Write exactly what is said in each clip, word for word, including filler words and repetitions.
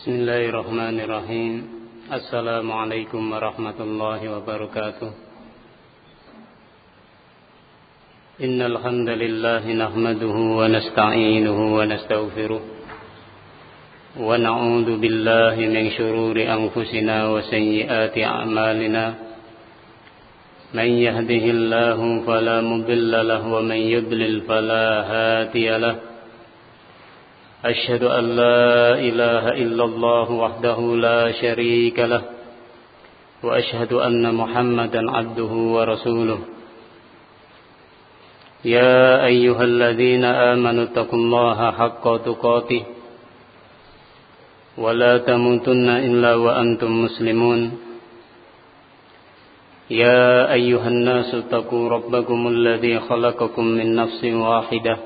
Bismillahirrahmanirrahim. Assalamualaikum warahmatullahi wabarakatuh. Innal hamdalillah nahmaduhu wa nasta'inuhu wa nastaghfiruh wa na'udzu billahi min shururi anfusina wa sayyiati a'malina. Man yahdihillahu fala mudilla lahu wa man yudlil fala hadiya lahu. أشهد أن لا إله إلا الله وحده لا شريك له وأشهد أن محمدا عبده ورسوله يا أيها الذين آمنوا اتقوا الله حق تقاته ولا تموتن إلا وأنتم مسلمون يا أيها الناس اتقوا ربكم الذي خلقكم من نفس واحدة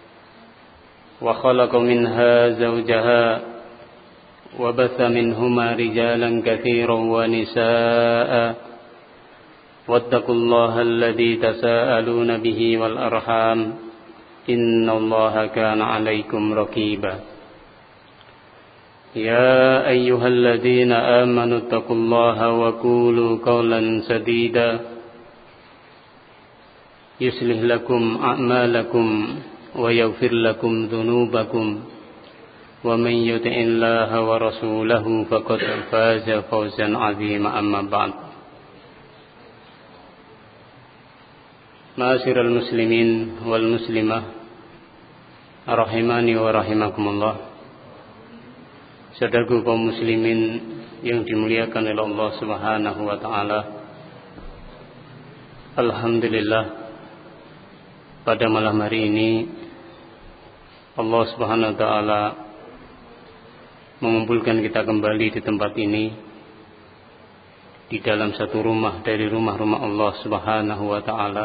وخلق منها زوجها وبث منهما رجالا كثيرا ونساء واتقوا الله الذي تساءلون به والأرحام إن الله كان عليكم رقيبا يا أيها الذين آمنوا اتقوا الله وقولوا قولا سديدا يصلح لكم أعمالكم ويغفر لكم ذنوبكم ومن يطع الله ورسوله فقد فاز فوزا عظيما أما بعد. Ma'asyiral muslimin wal muslimah rahimani wa rahimakumullah. Saudaraku kaum muslimin yang dimuliakan oleh Allah Subhanahu wa taala. Alhamdulillah, pada malam hari ini Allah Subhanahu wa taala mengumpulkan kita kembali di tempat ini, di dalam satu rumah dari rumah-rumah Allah Subhanahu wa taala,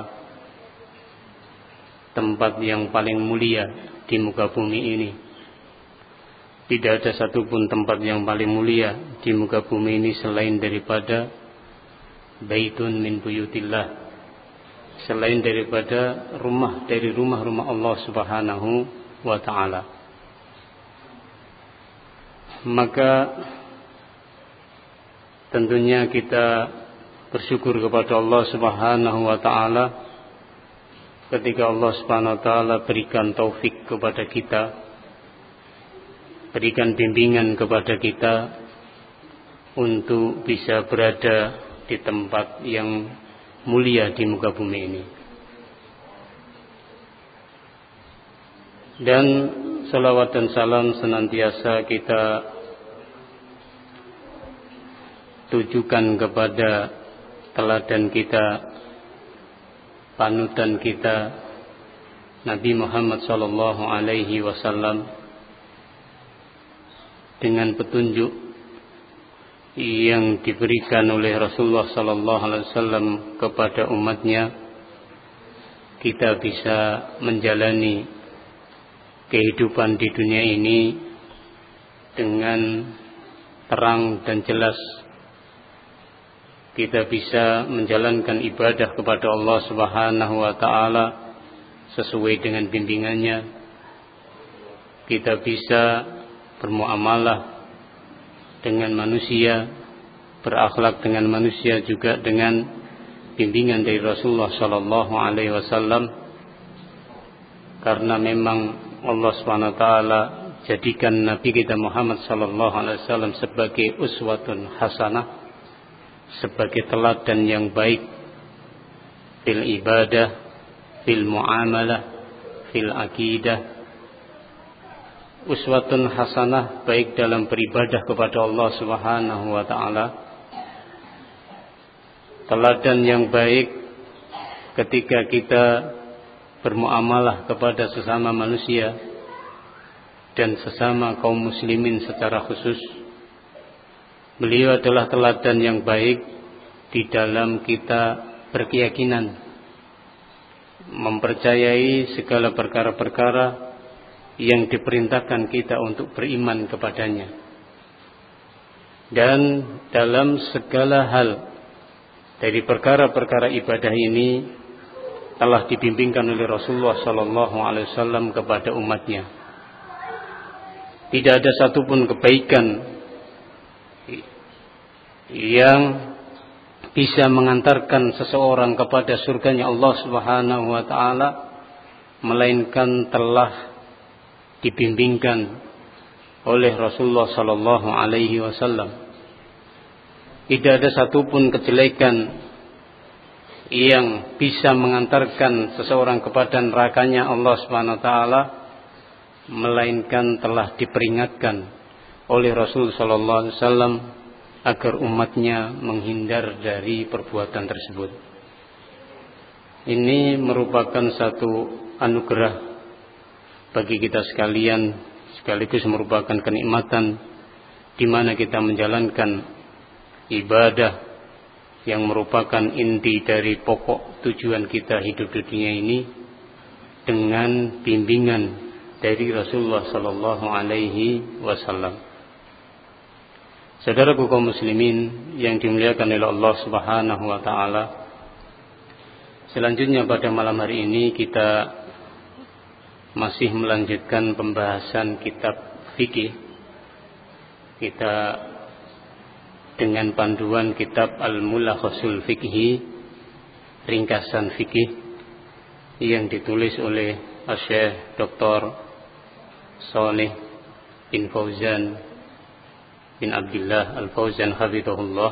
tempat yang paling mulia di muka bumi ini. Tidak ada satupun tempat yang paling mulia di muka bumi ini selain daripada baitun min buyutillah, selain daripada rumah dari rumah-rumah Allah Subhanahu wa ta'ala. Maka tentunya kita bersyukur kepada Allah Subhanahu wa ta'ala ketika Allah Subhanahu wa ta'ala berikan taufik kepada kita, berikan bimbingan kepada kita untuk bisa berada di tempat yang mulia di muka bumi ini. Dan salawat dan salam senantiasa kita tujukan kepada teladan kita, panutan kita, Nabi Muhammad sallallahu alaihi wasallam, dengan petunjuk yang diberikan oleh Rasulullah sallallahu alaihi wasallam kepada umatnya, kita bisa menjalani kehidupan di dunia ini dengan terang dan jelas. Kita bisa menjalankan ibadah kepada Allah Subhanahu wa taala sesuai dengan bimbingannya. Kita bisa bermuamalah dengan manusia, berakhlak dengan manusia juga dengan bimbingan dari Rasulullah sallallahu alaihi wasallam, karena memang Allah subhanahu wa taala jadikan Nabi kita Muhammad sallallahu alaihi wasallam sebagai uswatun hasanah, sebagai teladan yang baik fil ibadah, fil muamalah, fil akidah. Uswatun hasanah baik dalam beribadah kepada Allah Subhanahu wa taala, teladan yang baik ketika kita bermuamalah kepada sesama manusia dan sesama kaum muslimin secara khusus. Beliau adalah teladan yang baik di dalam kita berkeyakinan, mempercayai segala perkara-perkara yang diperintahkan kita untuk beriman kepadanya. Dan dalam segala hal dari perkara-perkara ibadah ini telah dibimbingkan oleh Rasulullah sallallahu alaihi wasallam kepada umatnya. Tidak ada satupun kebaikan yang bisa mengantarkan seseorang kepada surganya Allah Subhanahu wa taala, melainkan telah dibimbingkan oleh Rasulullah sallallahu alaihi wasallam. Tidak ada satupun kejelekan yang bisa mengantarkan seseorang kepada nerakanya Allah Subhanahu wa taala, melainkan telah diperingatkan oleh Rasul sallallahu alaihi wasallam agar umatnya menghindar dari perbuatan tersebut. Ini merupakan satu anugerah bagi kita sekalian, sekaligus merupakan kenikmatan di mana kita menjalankan ibadah yang merupakan inti dari pokok tujuan kita hidup di dunia ini dengan bimbingan dari Rasulullah sallallahu alaihi wasallam. Saudaraku kaum muslimin yang dimuliakan oleh Allah Subhanahu wa taala, selanjutnya pada malam hari ini kita masih melanjutkan pembahasan kitab fikih. Kita dengan panduan kitab Al-Mulakhasul Fiqhi, ringkasan fikih yang ditulis oleh Syekh Doktor Shalih bin Fauzan bin Abdullah Al-Fauzan hafizahullah.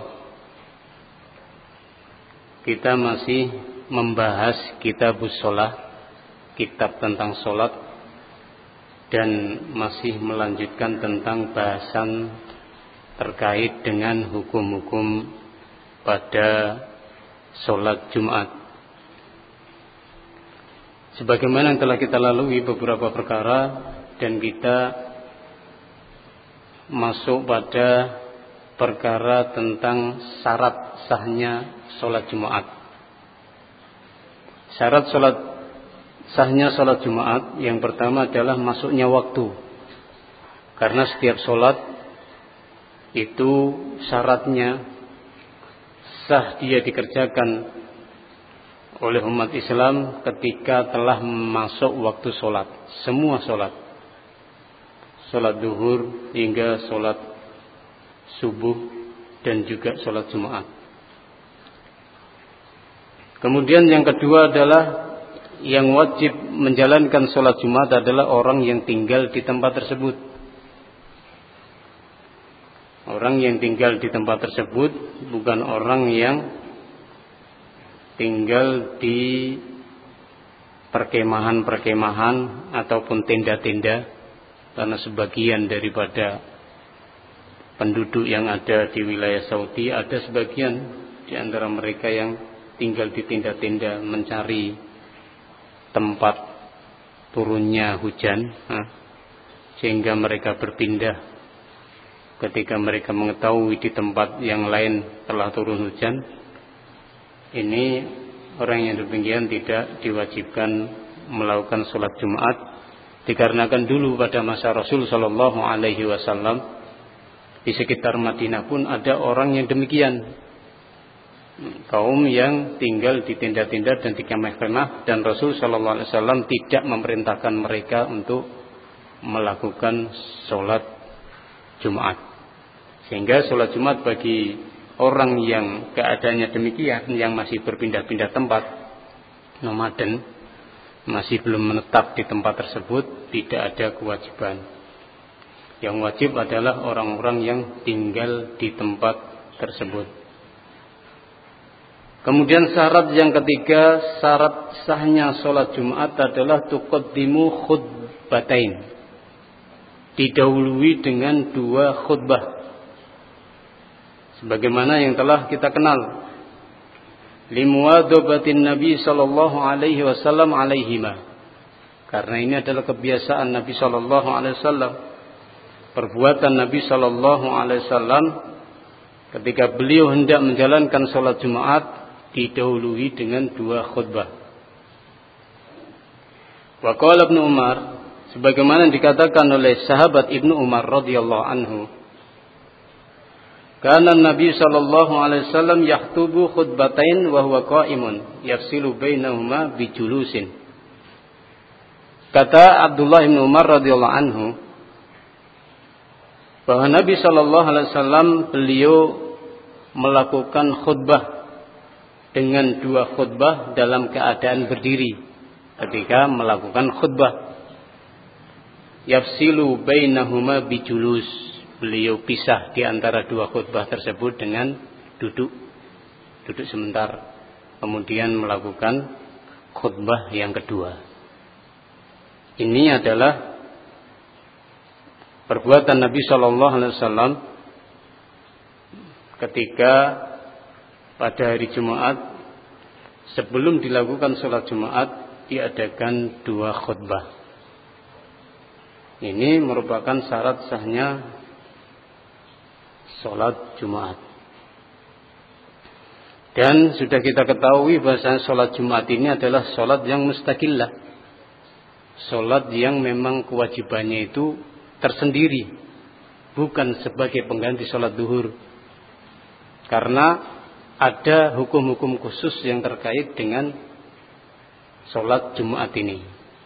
Kita masih membahas kitabus shalah, kitab tentang salat, dan masih melanjutkan tentang bahasan terkait dengan hukum-hukum pada salat Jumat. Sebagaimana yang telah kita lalui beberapa perkara, dan kita masuk pada perkara tentang syarat sahnya salat Jumat. Syarat salat sahnya salat Jumat yang pertama adalah masuknya waktu. Karena setiap salat itu syaratnya sah dia dikerjakan oleh umat Islam ketika telah masuk waktu salat. Semua salat, salat duhur hingga salat subuh dan juga salat Jumat. Kemudian yang kedua adalah yang wajib menjalankan salat Jumat adalah orang yang tinggal di tempat tersebut. Orang yang tinggal di tempat tersebut, bukan orang yang tinggal di perkemahan-perkemahan ataupun tenda-tenda, karena sebagian daripada penduduk yang ada di wilayah Saudi, ada sebagian di antara mereka yang tinggal di tenda-tenda mencari tempat turunnya hujan, sehingga mereka berpindah ketika mereka mengetahui di tempat yang lain telah turun hujan. Ini orang yang demikian tidak diwajibkan melakukan sholat Jumat, dikarenakan dulu pada masa Rasul Shallallahu Alaihi Wasallam di sekitar Madinah pun ada orang yang demikian, kaum yang tinggal di tenda-tenda dan di kemah-kemah, dan Rasul Shallallahu Alaihi Wasallam tidak memerintahkan mereka untuk melakukan sholat Jumat. Sehingga sholat Jumat bagi orang yang keadaannya demikian, yang masih berpindah-pindah tempat, nomaden, masih belum menetap di tempat tersebut, tidak ada kewajiban. Yang wajib adalah orang-orang yang tinggal di tempat tersebut. Kemudian syarat yang ketiga, syarat sahnya sholat Jumat adalah tuqaddimu khutbatain, didahului dengan dua khutbah, sebagaimana yang telah kita kenal, limuwadzabatin Nabi sallallahu alaihi wasallam alaihima, karena ini adalah kebiasaan Nabi sallallahu alaihi wasallam, perbuatan Nabi sallallahu alaihi wasallam ketika beliau hendak menjalankan salat Jumat didahului dengan dua khutbah. Wa qala Ibnu Umar, sebagaimana dikatakan oleh sahabat Ibnu Umar radhiyallahu anhu, kana Nabi sallallahu alaihi wasallam yaktubu khutbatain wa huwa qa'imun yafsilu bainahuma bijulusin. Kata Abdullah bin Umar radhiyallahu anhu bahwa Nabi sallallahu alaihi wasallam beliau melakukan khutbah dengan dua khutbah dalam keadaan berdiri ketika melakukan khutbah. Yafsilu bainahuma bijulus, beliau pisah di antara dua khutbah tersebut dengan duduk duduk sebentar, kemudian melakukan khutbah yang kedua. Ini adalah perbuatan Nabi Shallallahu Alaihi Wasallam ketika pada hari Jumat sebelum dilakukan sholat Jumat diadakan dua khutbah. Ini merupakan syarat sahnya sholat Jumat. Dan sudah kita ketahui bahwa sholat Jumat ini adalah sholat yang mustaqillah, sholat yang memang kewajibannya itu tersendiri, bukan sebagai pengganti sholat duhur. Karena ada hukum-hukum khusus yang terkait dengan sholat Jumat ini.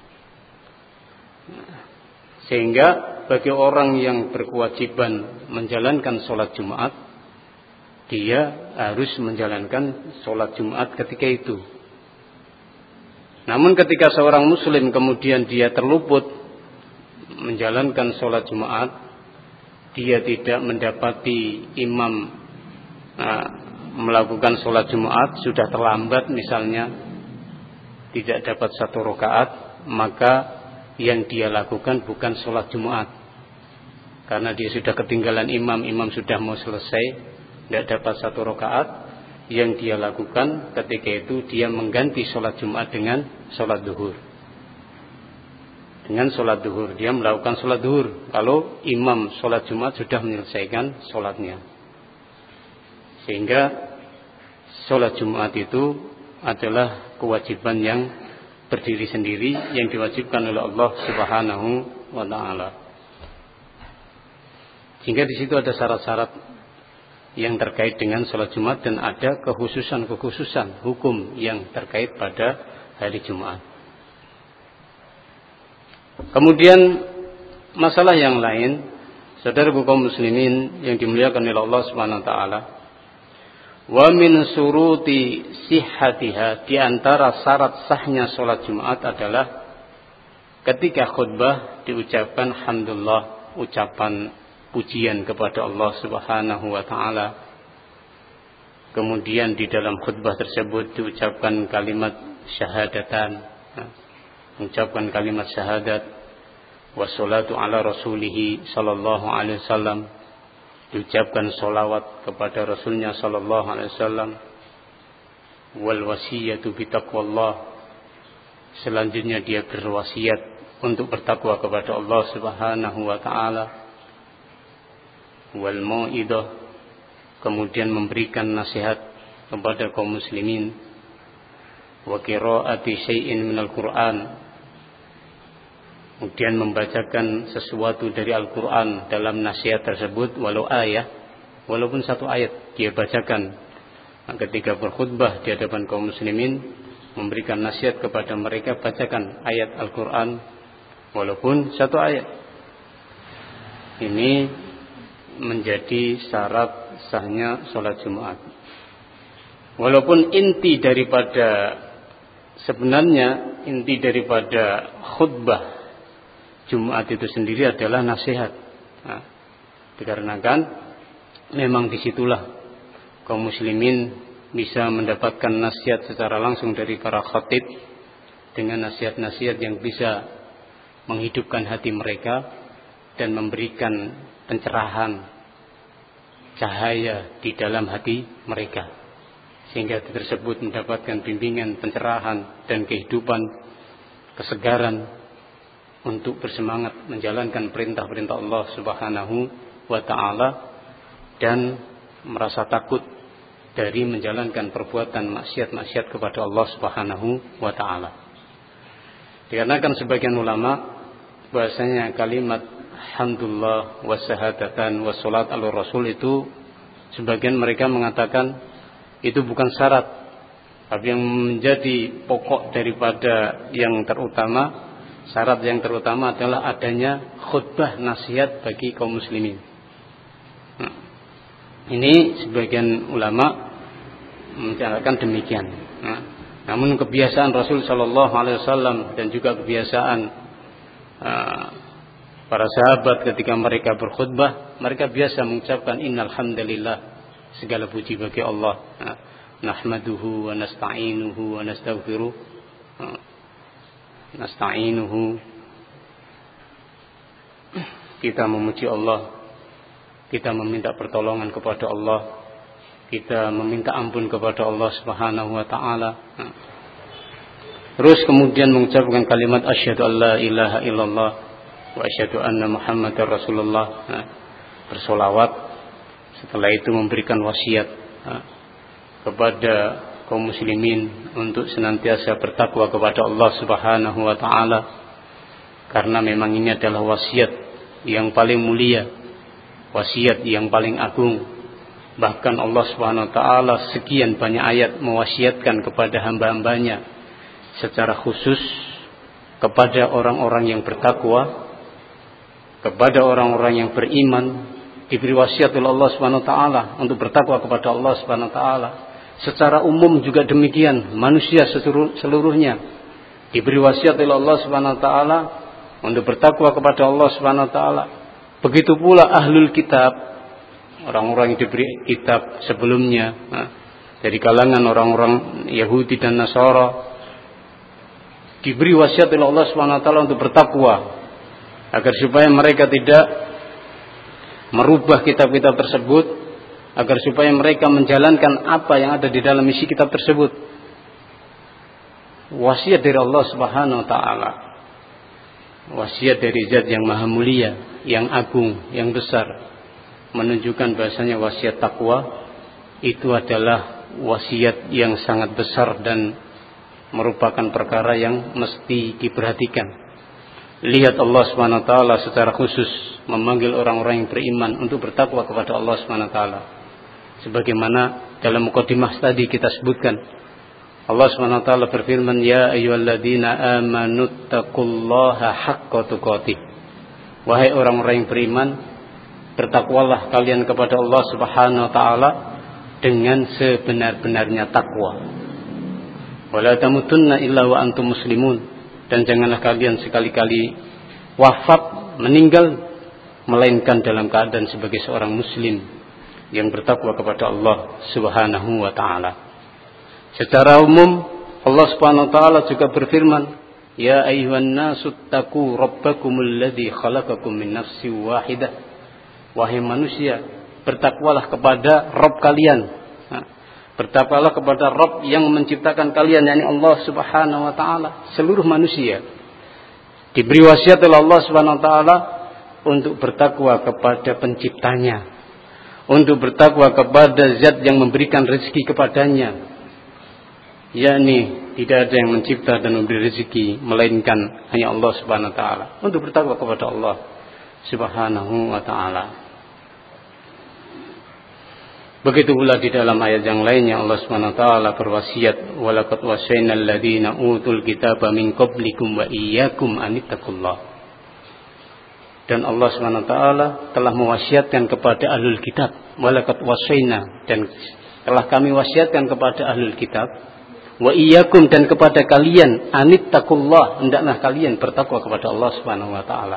Sehingga bagi orang yang berkewajiban menjalankan sholat Jumat, dia harus menjalankan sholat Jumat ketika itu. Namun ketika seorang muslim kemudian dia terluput menjalankan sholat Jumat, dia tidak mendapati imam nah, melakukan sholat Jumat, sudah terlambat misalnya, tidak dapat satu rakaat, maka yang dia lakukan bukan sholat Jumat, karena dia sudah ketinggalan imam, imam sudah mau selesai, tidak dapat satu rakaat. Yang dia lakukan ketika itu dia mengganti sholat Jumat dengan sholat duhur. Dengan sholat duhur, dia melakukan sholat duhur kalau imam sholat Jumat sudah menyelesaikan sholatnya. Sehingga sholat Jumat itu adalah kewajiban yang berdiri sendiri yang diwajibkan oleh Allah Subhanahu wa taala. Sehingga di situ ada syarat-syarat yang terkait dengan sholat Jumat dan ada kekhususan-kekhususan hukum yang terkait pada hari Jumat. Kemudian masalah yang lain, saudara kaum muslimin yang dimuliakan oleh Allah Subhanahu wa taala, wa min suruti sihhatiha, di antara syarat sahnya sholat Jumat adalah ketika khutbah diucapkan hamdulillah, ucapan pujian kepada Allah Subhanahu wa taala. Kemudian di dalam khutbah tersebut diucapkan kalimat syahadatan, mengucapkan kalimat syahadat, wassalatu ala rasulih sallallahu alaihi wasallam, diucapkan salawat kepada rasulnya sallallahu alaihi wasallam, wal wasiyatu bitaqwallah, selanjutnya dia berwasiat untuk bertakwa kepada Allah Subhanahu wa taala, wal mau'idah, kemudian memberikan nasihat kepada kaum muslimin, wa qiraati syai'in minal Qur'an, kemudian membacakan sesuatu dari Al-Qur'an dalam nasihat tersebut, walau ayat, walaupun satu ayat dia bacakan. Nah, ketika berkhutbah di hadapan kaum muslimin, memberikan nasihat kepada mereka, bacakan ayat Al-Qur'an walaupun satu ayat. Ini menjadi syarat sahnya sholat Jumat. Walaupun inti daripada sebenarnya inti daripada khutbah Jumat itu sendiri adalah nasihat. Nah, dikarenakan memang disitulah kaum muslimin bisa mendapatkan nasihat secara langsung dari para khatib dengan nasihat-nasihat yang bisa menghidupkan hati mereka dan memberikan pencerahan cahaya di dalam hati mereka, sehingga tersebut mendapatkan bimbingan, pencerahan dan kehidupan, kesegaran untuk bersemangat menjalankan perintah-perintah Allah Subhanahu wa taala dan merasa takut dari menjalankan perbuatan maksiat-maksiat kepada Allah Subhanahu wa taala. Dikarenakan sebagian ulama bahasanya kalimat alhamdulillah wa syahadatan wa salat ala rasul itu, sebagian mereka mengatakan itu bukan syarat, tapi yang menjadi pokok daripada yang terutama, syarat yang terutama adalah adanya khutbah nasihat bagi kaum muslimin. Nah, Ini sebagian ulama mencatatkan demikian. Nah, namun kebiasaan Rasul Shallallahu Alaihi Wasallam dan juga kebiasaan uh, para sahabat ketika mereka berkhutbah, mereka biasa mengucapkan innal hamdalillah, segala puji bagi Allah. Nah, nahmaduhu wa nasta'inuhu wa nastaghfiruh. Nah, nasta'inuhu, kita memuji Allah, kita meminta pertolongan kepada Allah, kita meminta ampun kepada Allah Subhanahu wa taala. Nah, terus kemudian mengucapkan kalimat asyhadu alla ilaha illallah wa asyhadu anna muhammadar rasulullah. Nah, bersolawat. Setelah itu memberikan wasiat nah, kepada kaum muslimin untuk senantiasa bertakwa kepada Allah Subhanahu wa taala, karena memang ini adalah wasiat yang paling mulia, wasiat yang paling agung. Bahkan Allah Subhanahu wa taala sekian banyak ayat mewasiatkan kepada hamba-hambanya secara khusus kepada orang-orang yang bertakwa, kepada orang-orang yang beriman, diberi wasiat oleh Allah Subhanahu wa taala untuk bertakwa kepada Allah Subhanahu wa taala. Secara umum juga demikian, manusia seluruhnya diberi wasiat oleh Allah Subhanahu wa taala untuk bertakwa kepada Allah Subhanahu wa taala. Begitu pula ahlul kitab, orang-orang yang diberi kitab sebelumnya, nah, dari kalangan orang-orang Yahudi dan Nasara, diberi wasiat oleh Allah Subhanahu wa taala untuk bertakwa agar supaya mereka tidak merubah kitab-kitab tersebut, agar supaya mereka menjalankan apa yang ada di dalam isi kitab tersebut. Wasiat dari Allah Subhanahu wa taala, wasiat dari zat yang maha mulia, yang agung, yang besar, menunjukkan bahasanya wasiat takwa itu adalah wasiat yang sangat besar dan merupakan perkara yang mesti diperhatikan. Lihat Allah Subhanahu wa taala secara khusus memanggil orang-orang yang beriman untuk bertakwa kepada Allah Subhanahu wa taala. Sebagaimana dalam mukadimah tadi kita sebutkan, Allah Subhanahu wa taala berfirman, ya ayyuhalladzina amanu taqullaha haqqa tuqatih. Wahai orang-orang yang beriman, bertakwalah kalian kepada Allah Subhanahu wa taala dengan sebenar-benarnya takwa. Wala tamutunna illa wa antum muslimun, dan janganlah kalian sekali-kali wafat, meninggal melainkan dalam keadaan sebagai seorang muslim yang bertakwa kepada Allah Subhanahu wa taala. Secara umum Allah Subhanahu wa taala juga berfirman, ya ayyuhan nasu taqu rabbakumul ladzi khalaqakum min nafsin wahidah. Wahai manusia, bertakwalah kepada Rabb kalian. Bertakwalah kepada Rabb yang menciptakan kalian, yakni Allah Subhanahu wa taala. Seluruh manusia diberi wasiat oleh Allah Subhanahu wa taala untuk bertakwa kepada penciptanya, untuk bertakwa kepada zat yang memberikan rezeki kepadanya, yakni tidak ada yang mencipta dan memberi rezeki melainkan hanya Allah Subhanahu wa taala. Untuk bertakwa kepada Allah Subhanahu wa taala. Begitu pula di dalam ayat yang lainnya Allah Subhanahu wa taala berwasiat, walaqad wasaynal ladzina utul kitaba min qablikum wa iyyakum anittaqullah. Dan Allah Subhanahu wa taala telah mewasiatkan kepada ahlul kitab, walaqad wasayna, dan telah kami wasiatkan kepada ahlul kitab, wa iyyakum, dan kepada kalian, anittaqullah, hendaklah kalian bertakwa kepada Allah Subhanahu wa taala.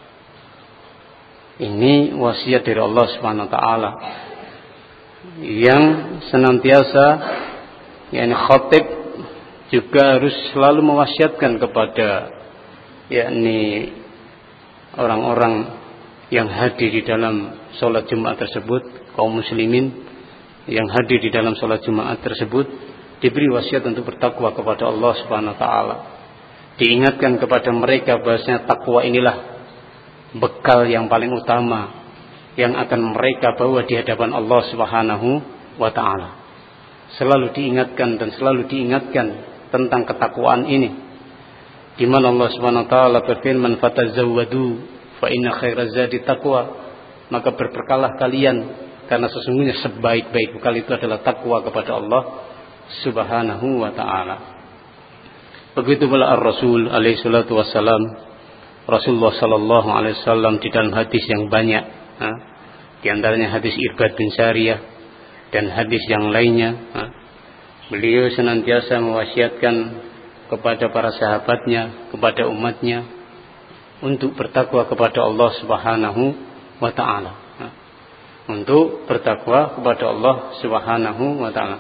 Ini wasiat dari Allah Subhanahu wa taala yang senantiasa, yakni khatib juga harus selalu mewasiatkan kepada yakni orang-orang yang hadir di dalam sholat Jumat tersebut, kaum muslimin yang hadir di dalam sholat Jumat tersebut, diberi wasiat untuk bertakwa kepada Allah Subhanahu wa taala. Diingatkan kepada mereka bahwasanya takwa inilah bekal yang paling utama yang akan mereka bawa di hadapan Allah Subhanahu wa taala. Selalu diingatkan dan selalu diingatkan tentang ketakwaan ini, di mana Allah Subhanahu wa taala berfirman, fatazawwadu fa inna khairaz zadi taqwa, maka berbekalah kalian karena sesungguhnya sebaik-baik bekal itu adalah takwa kepada Allah Subhanahu wa taala. Begitu pula Ar-Rasul alaihi salatu wassalam, Rasulullah sallallahu alaihi wasallam di dalam hadis yang banyak, ha, Di antaranya hadis Irbad bin Sariyah dan hadis yang lainnya. Beliau senantiasa mewasiatkan kepada para sahabatnya, kepada umatnya untuk bertakwa kepada Allah Subhanahu wa taala. Untuk bertakwa kepada Allah Subhanahu wa taala.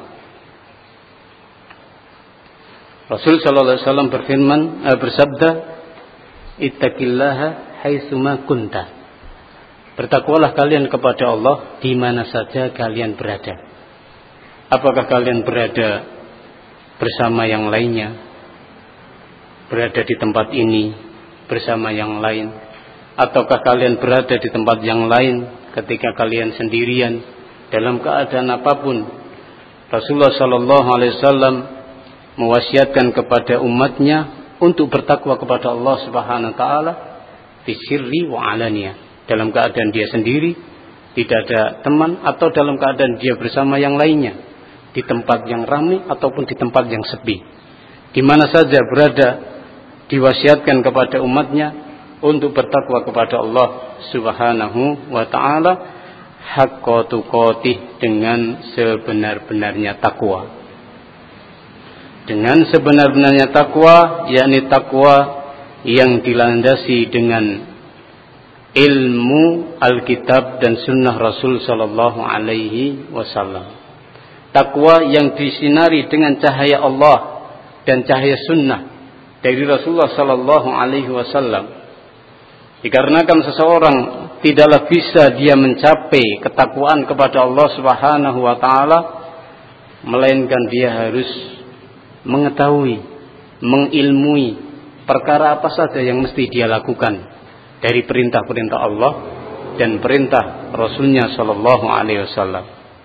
Rasul sallallahu alaihi wasallam berfirman, eh, bersabda, "Ittaqillaha haitsuma kunta." Bertakwalah kalian kepada Allah di mana saja kalian berada. Apakah kalian berada bersama yang lainnya? Berada di tempat ini bersama yang lain? Ataukah kalian berada di tempat yang lain ketika kalian sendirian dalam keadaan apapun? Rasulullah sallallahu alaihi wasallam mewasiatkan kepada umatnya untuk bertakwa kepada Allah Subhanahu wa taala fi sirri wa alaniyah, dalam keadaan dia sendiri, tidak ada teman, atau dalam keadaan dia bersama yang lainnya, di tempat yang ramai ataupun di tempat yang sepi. Di mana saja berada, diwasiatkan kepada umatnya untuk bertakwa kepada Allah Subhanahu wa taala haqqa tuqatih, dengan sebenar-benarnya takwa. Dengan sebenar-benarnya takwa, yakni takwa yang dilandasi dengan ilmu Alkitab dan Sunnah Rasul Sallallahu Alaihi Wasallam. Takwa yang disinari dengan cahaya Allah dan cahaya Sunnah dari Rasulullah Sallallahu Alaihi Wasallam. Dikarenakan seseorang tidaklah bisa dia mencapai ketakwaan kepada Allah Subhanahu Wa Taala, melainkan dia harus mengetahui, mengilmui perkara apa saja yang mesti dia lakukan dari perintah-perintah Allah dan perintah Rasulnya Sallallahu Alaihi Wasallam.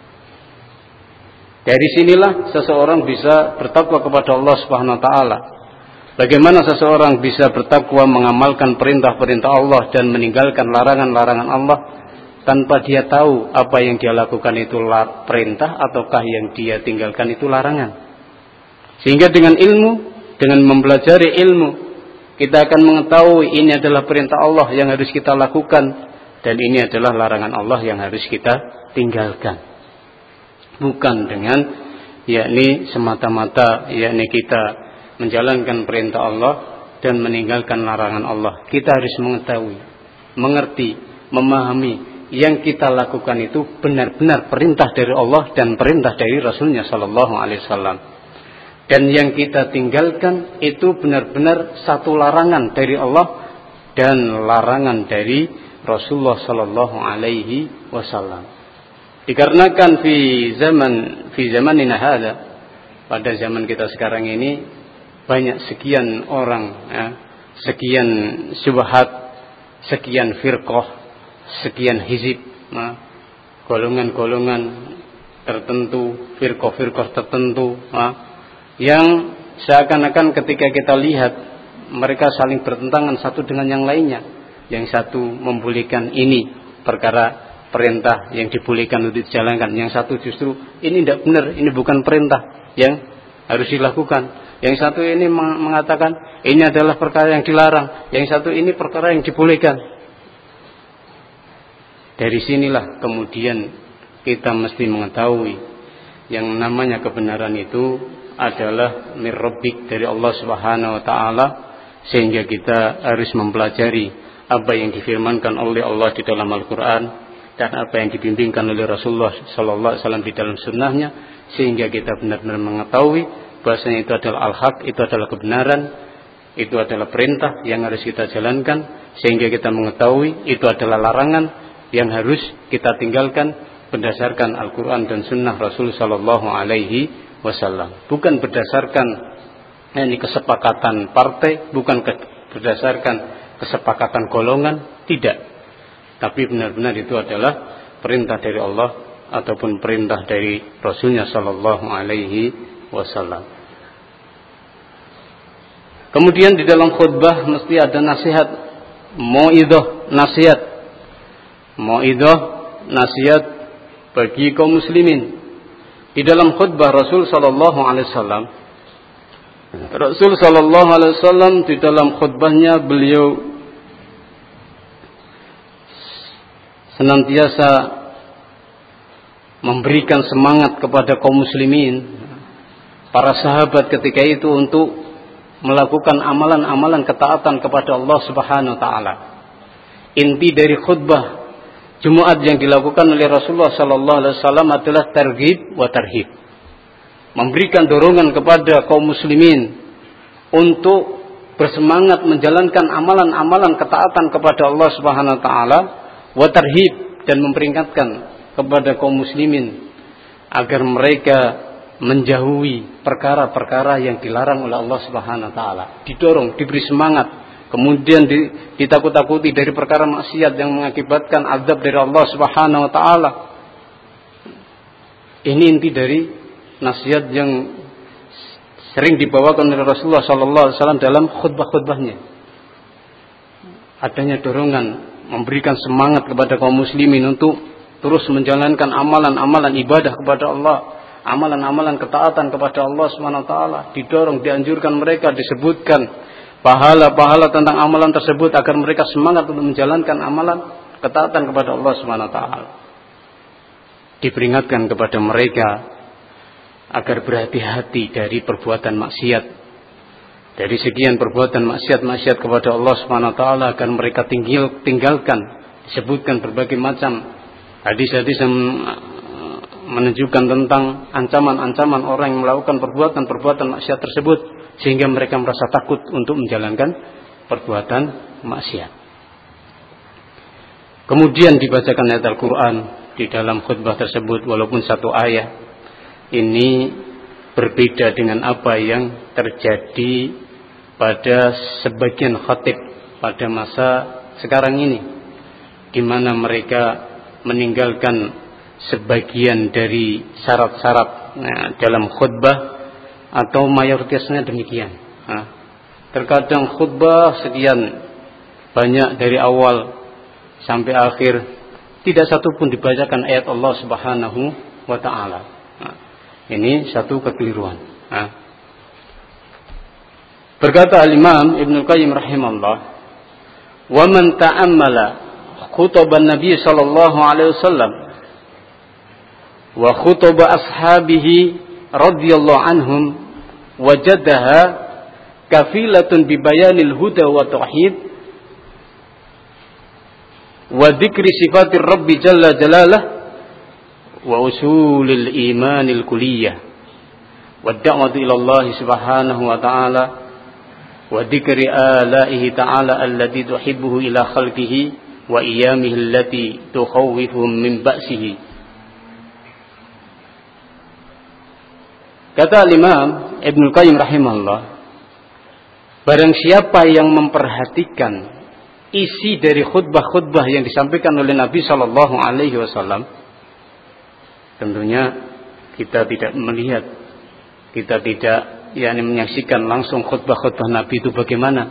Dari sinilah seseorang bisa bertakwa kepada Allah Subhanahu Wa Taala. Bagaimana seseorang bisa bertakwa mengamalkan perintah-perintah Allah dan meninggalkan larangan-larangan Allah tanpa dia tahu apa yang dia lakukan itu perintah ataukah yang dia tinggalkan itu larangan? Sehingga dengan ilmu, dengan mempelajari ilmu, kita akan mengetahui ini adalah perintah Allah yang harus kita lakukan, dan ini adalah larangan Allah yang harus kita tinggalkan. Bukan dengan yakni semata-mata yakni kita menjalankan perintah Allah dan meninggalkan larangan Allah. Kita harus mengetahui, mengerti, memahami yang kita lakukan itu benar-benar perintah dari Allah dan perintah dari Rasulnya Sallallahu Alaihi Wasallam. Dan yang kita tinggalkan itu benar-benar satu larangan dari Allah dan larangan dari Rasulullah Sallallahu Alaihi Wasallam. Dikarenakan fi zaman fi zamanina hada, pada zaman kita sekarang ini banyak sekian orang, ya, sekian syubhat, sekian firqah, sekian hizib, ya, golongan-golongan tertentu, firqah-firqah tertentu, ya, yang seakan-akan ketika kita lihat mereka saling bertentangan satu dengan yang lainnya. Yang satu membolehkan ini perkara perintah yang dibolehkan untuk dijalankan, yang satu justru ini tidak benar, ini bukan perintah yang harus dilakukan. Yang satu ini mengatakan ini adalah perkara yang dilarang, yang satu ini perkara yang dibolehkan. Dari sinilah kemudian kita mesti mengetahui yang namanya kebenaran itu adalah mir rabbik, dari Allah Subhanahu wa taala, sehingga kita harus mempelajari apa yang difirmankan oleh Allah di dalam Al-Qur'an dan apa yang dibimbingkan oleh Rasulullah sallallahu alaihi wasallam di dalam sunnahnya, sehingga kita benar-benar mengetahui bahwasanya itu adalah al-haq, itu adalah kebenaran, itu adalah perintah yang harus kita jalankan, sehingga kita mengetahui itu adalah larangan yang harus kita tinggalkan berdasarkan Al-Qur'an dan sunnah Rasul sallallahu alaihi wasallam, bukan berdasarkan ini kesepakatan partai, bukan ke, berdasarkan kesepakatan golongan, tidak. Tapi benar-benar itu adalah perintah dari Allah ataupun perintah dari Rasulnya Sallallahu Alaihi Wasallam. Kemudian di dalam khutbah mesti ada nasihat, mauidhah, nasihat, mauidhah, nasihat bagi kaum muslimin. Di dalam khutbah Rasul Sallallahu Alaihi Wasallam, Rasul Sallallahu Alaihi Wasallam di dalam khutbahnya beliau senantiasa memberikan semangat kepada kaum muslimin, para sahabat ketika itu untuk melakukan amalan-amalan ketaatan kepada Allah Subhanahu wa taala. Inti dari khutbah Jumat yang dilakukan oleh Rasulullah sallallahu alaihi wasallam adalah targhib wa tarhib. Memberikan dorongan kepada kaum muslimin untuk bersemangat menjalankan amalan-amalan ketaatan kepada Allah Subhanahu wa taala, wa tarhib, dan memperingatkan kepada kaum muslimin agar mereka menjauhi perkara-perkara yang dilarang oleh Allah Subhanahu wa taala. Didorong, diberi semangat, kemudian ditakut-takuti dari perkara maksiat yang mengakibatkan azab dari Allah Subhanahu wa taala. Ini inti dari nasihat yang sering dibawakan oleh Rasulullah sallallahu alaihi wasallam dalam khutbah-khutbahnya. Adanya dorongan, memberikan semangat kepada kaum muslimin untuk terus menjalankan amalan-amalan ibadah kepada Allah, amalan-amalan ketaatan kepada Allah Subhanahu wa taala. Didorong, dianjurkan mereka, disebutkan pahala-pahala tentang amalan tersebut agar mereka semangat untuk menjalankan amalan ketaatan kepada Allah Subhanahu wa taala. Diperingatkan kepada mereka agar berhati-hati dari perbuatan maksiat, dari sekian perbuatan maksiat-maksiat kepada Allah Subhanahu wa taala, agar mereka tinggal, tinggalkan. Disebutkan berbagai macam hadis-hadis yang menunjukkan tentang ancaman-ancaman orang yang melakukan perbuatan-perbuatan maksiat tersebut, sehingga mereka merasa takut untuk menjalankan perbuatan maksiat. Kemudian dibacakan ayat Al-Quran di dalam khutbah tersebut, walaupun satu ayat. Ini berbeda dengan apa yang terjadi pada sebagian khatib pada masa sekarang ini, di mana mereka meninggalkan sebagian dari syarat-syarat nah, dalam khutbah, atau mayoritasnya demikian. Nah, terkadang khutbah sekian banyak dari awal sampai akhir tidak satu pun dibacakan ayat Allah Subhanahu wa taala. Nah, ini satu kekeliruan. Nah, berkata Al-Imam Ibnu Qayyim rahimahullah, "Wa man ta'ammala khutuban Nabi sallallahu alaihi wasallam wa khutub ashabihi radhiyallahu anhum wajadaha kafilatun bi bayanil huda wa tauhid wa dzikri sifatir rabbi jalla jalalah wa usulil imanil kulliyah wa da'wati ila Allah subhanahu wa ta'ala wa dzikri alaihi ta'ala allati tuhibbuhu ila khalqihi wa iyamihi allati tukhawwifuhum min ba'sihi." Kata Imam Ibnu Qayyim rahimahullah, barang siapa yang memperhatikan isi dari khutbah-khutbah yang disampaikan oleh Nabi sallallahu alaihi wasallam, tentunya kita tidak melihat, kita tidak yakni menyaksikan langsung khutbah-khutbah Nabi itu bagaimana.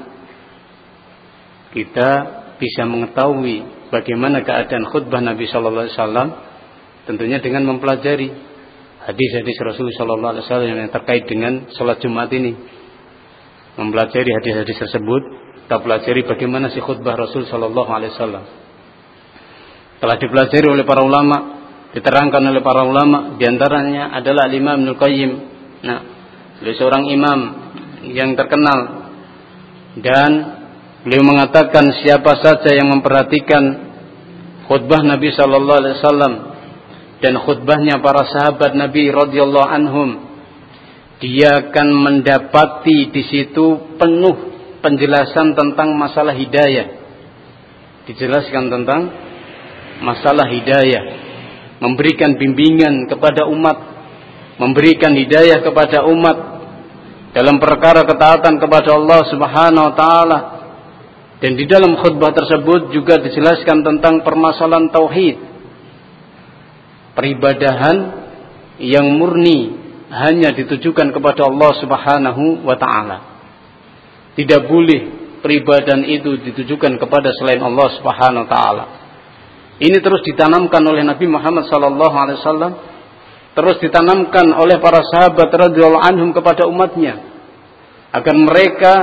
Kita bisa mengetahui bagaimana keadaan khutbah Nabi sallallahu alaihi wasallam tentunya dengan mempelajari hadis-hadis Rasulullah sallallahu alaihi wasallam yang terkait dengan salat Jumat ini. Mempelajari hadis-hadis tersebut, kita pelajari bagaimana si khutbah Rasul sallallahu alaihi wasallam. Telah dipelajari oleh para ulama, diterangkan oleh para ulama, di antaranya adalah Imam Ibnu Qayyim. Nah, beliau seorang imam yang terkenal, dan beliau mengatakan siapa saja yang memperhatikan khutbah Nabi sallallahu alaihi wasallam dan khutbahnya para sahabat Nabi radhiyallahu anhum, dia akan mendapati di situ penuh penjelasan tentang masalah hidayah. Dijelaskan tentang masalah hidayah, memberikan bimbingan kepada umat, memberikan hidayah kepada umat dalam perkara ketaatan kepada Allah Subhanahu wa taala. Dan di dalam khutbah tersebut juga dijelaskan tentang permasalahan tauhid, peribadahan yang murni hanya ditujukan kepada Allah Subhanahu wa taala. Tidak boleh peribadahan itu ditujukan kepada selain Allah Subhanahu wa taala. Ini terus ditanamkan oleh Nabi Muhammad sallallahu alaihi wasallam, terus ditanamkan oleh para sahabat radhiyallahu anhum kepada umatnya, agar mereka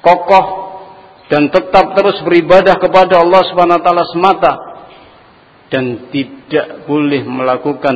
kokoh dan tetap terus beribadah kepada Allah Subhanahu wa taala semata, dan tidak boleh melakukan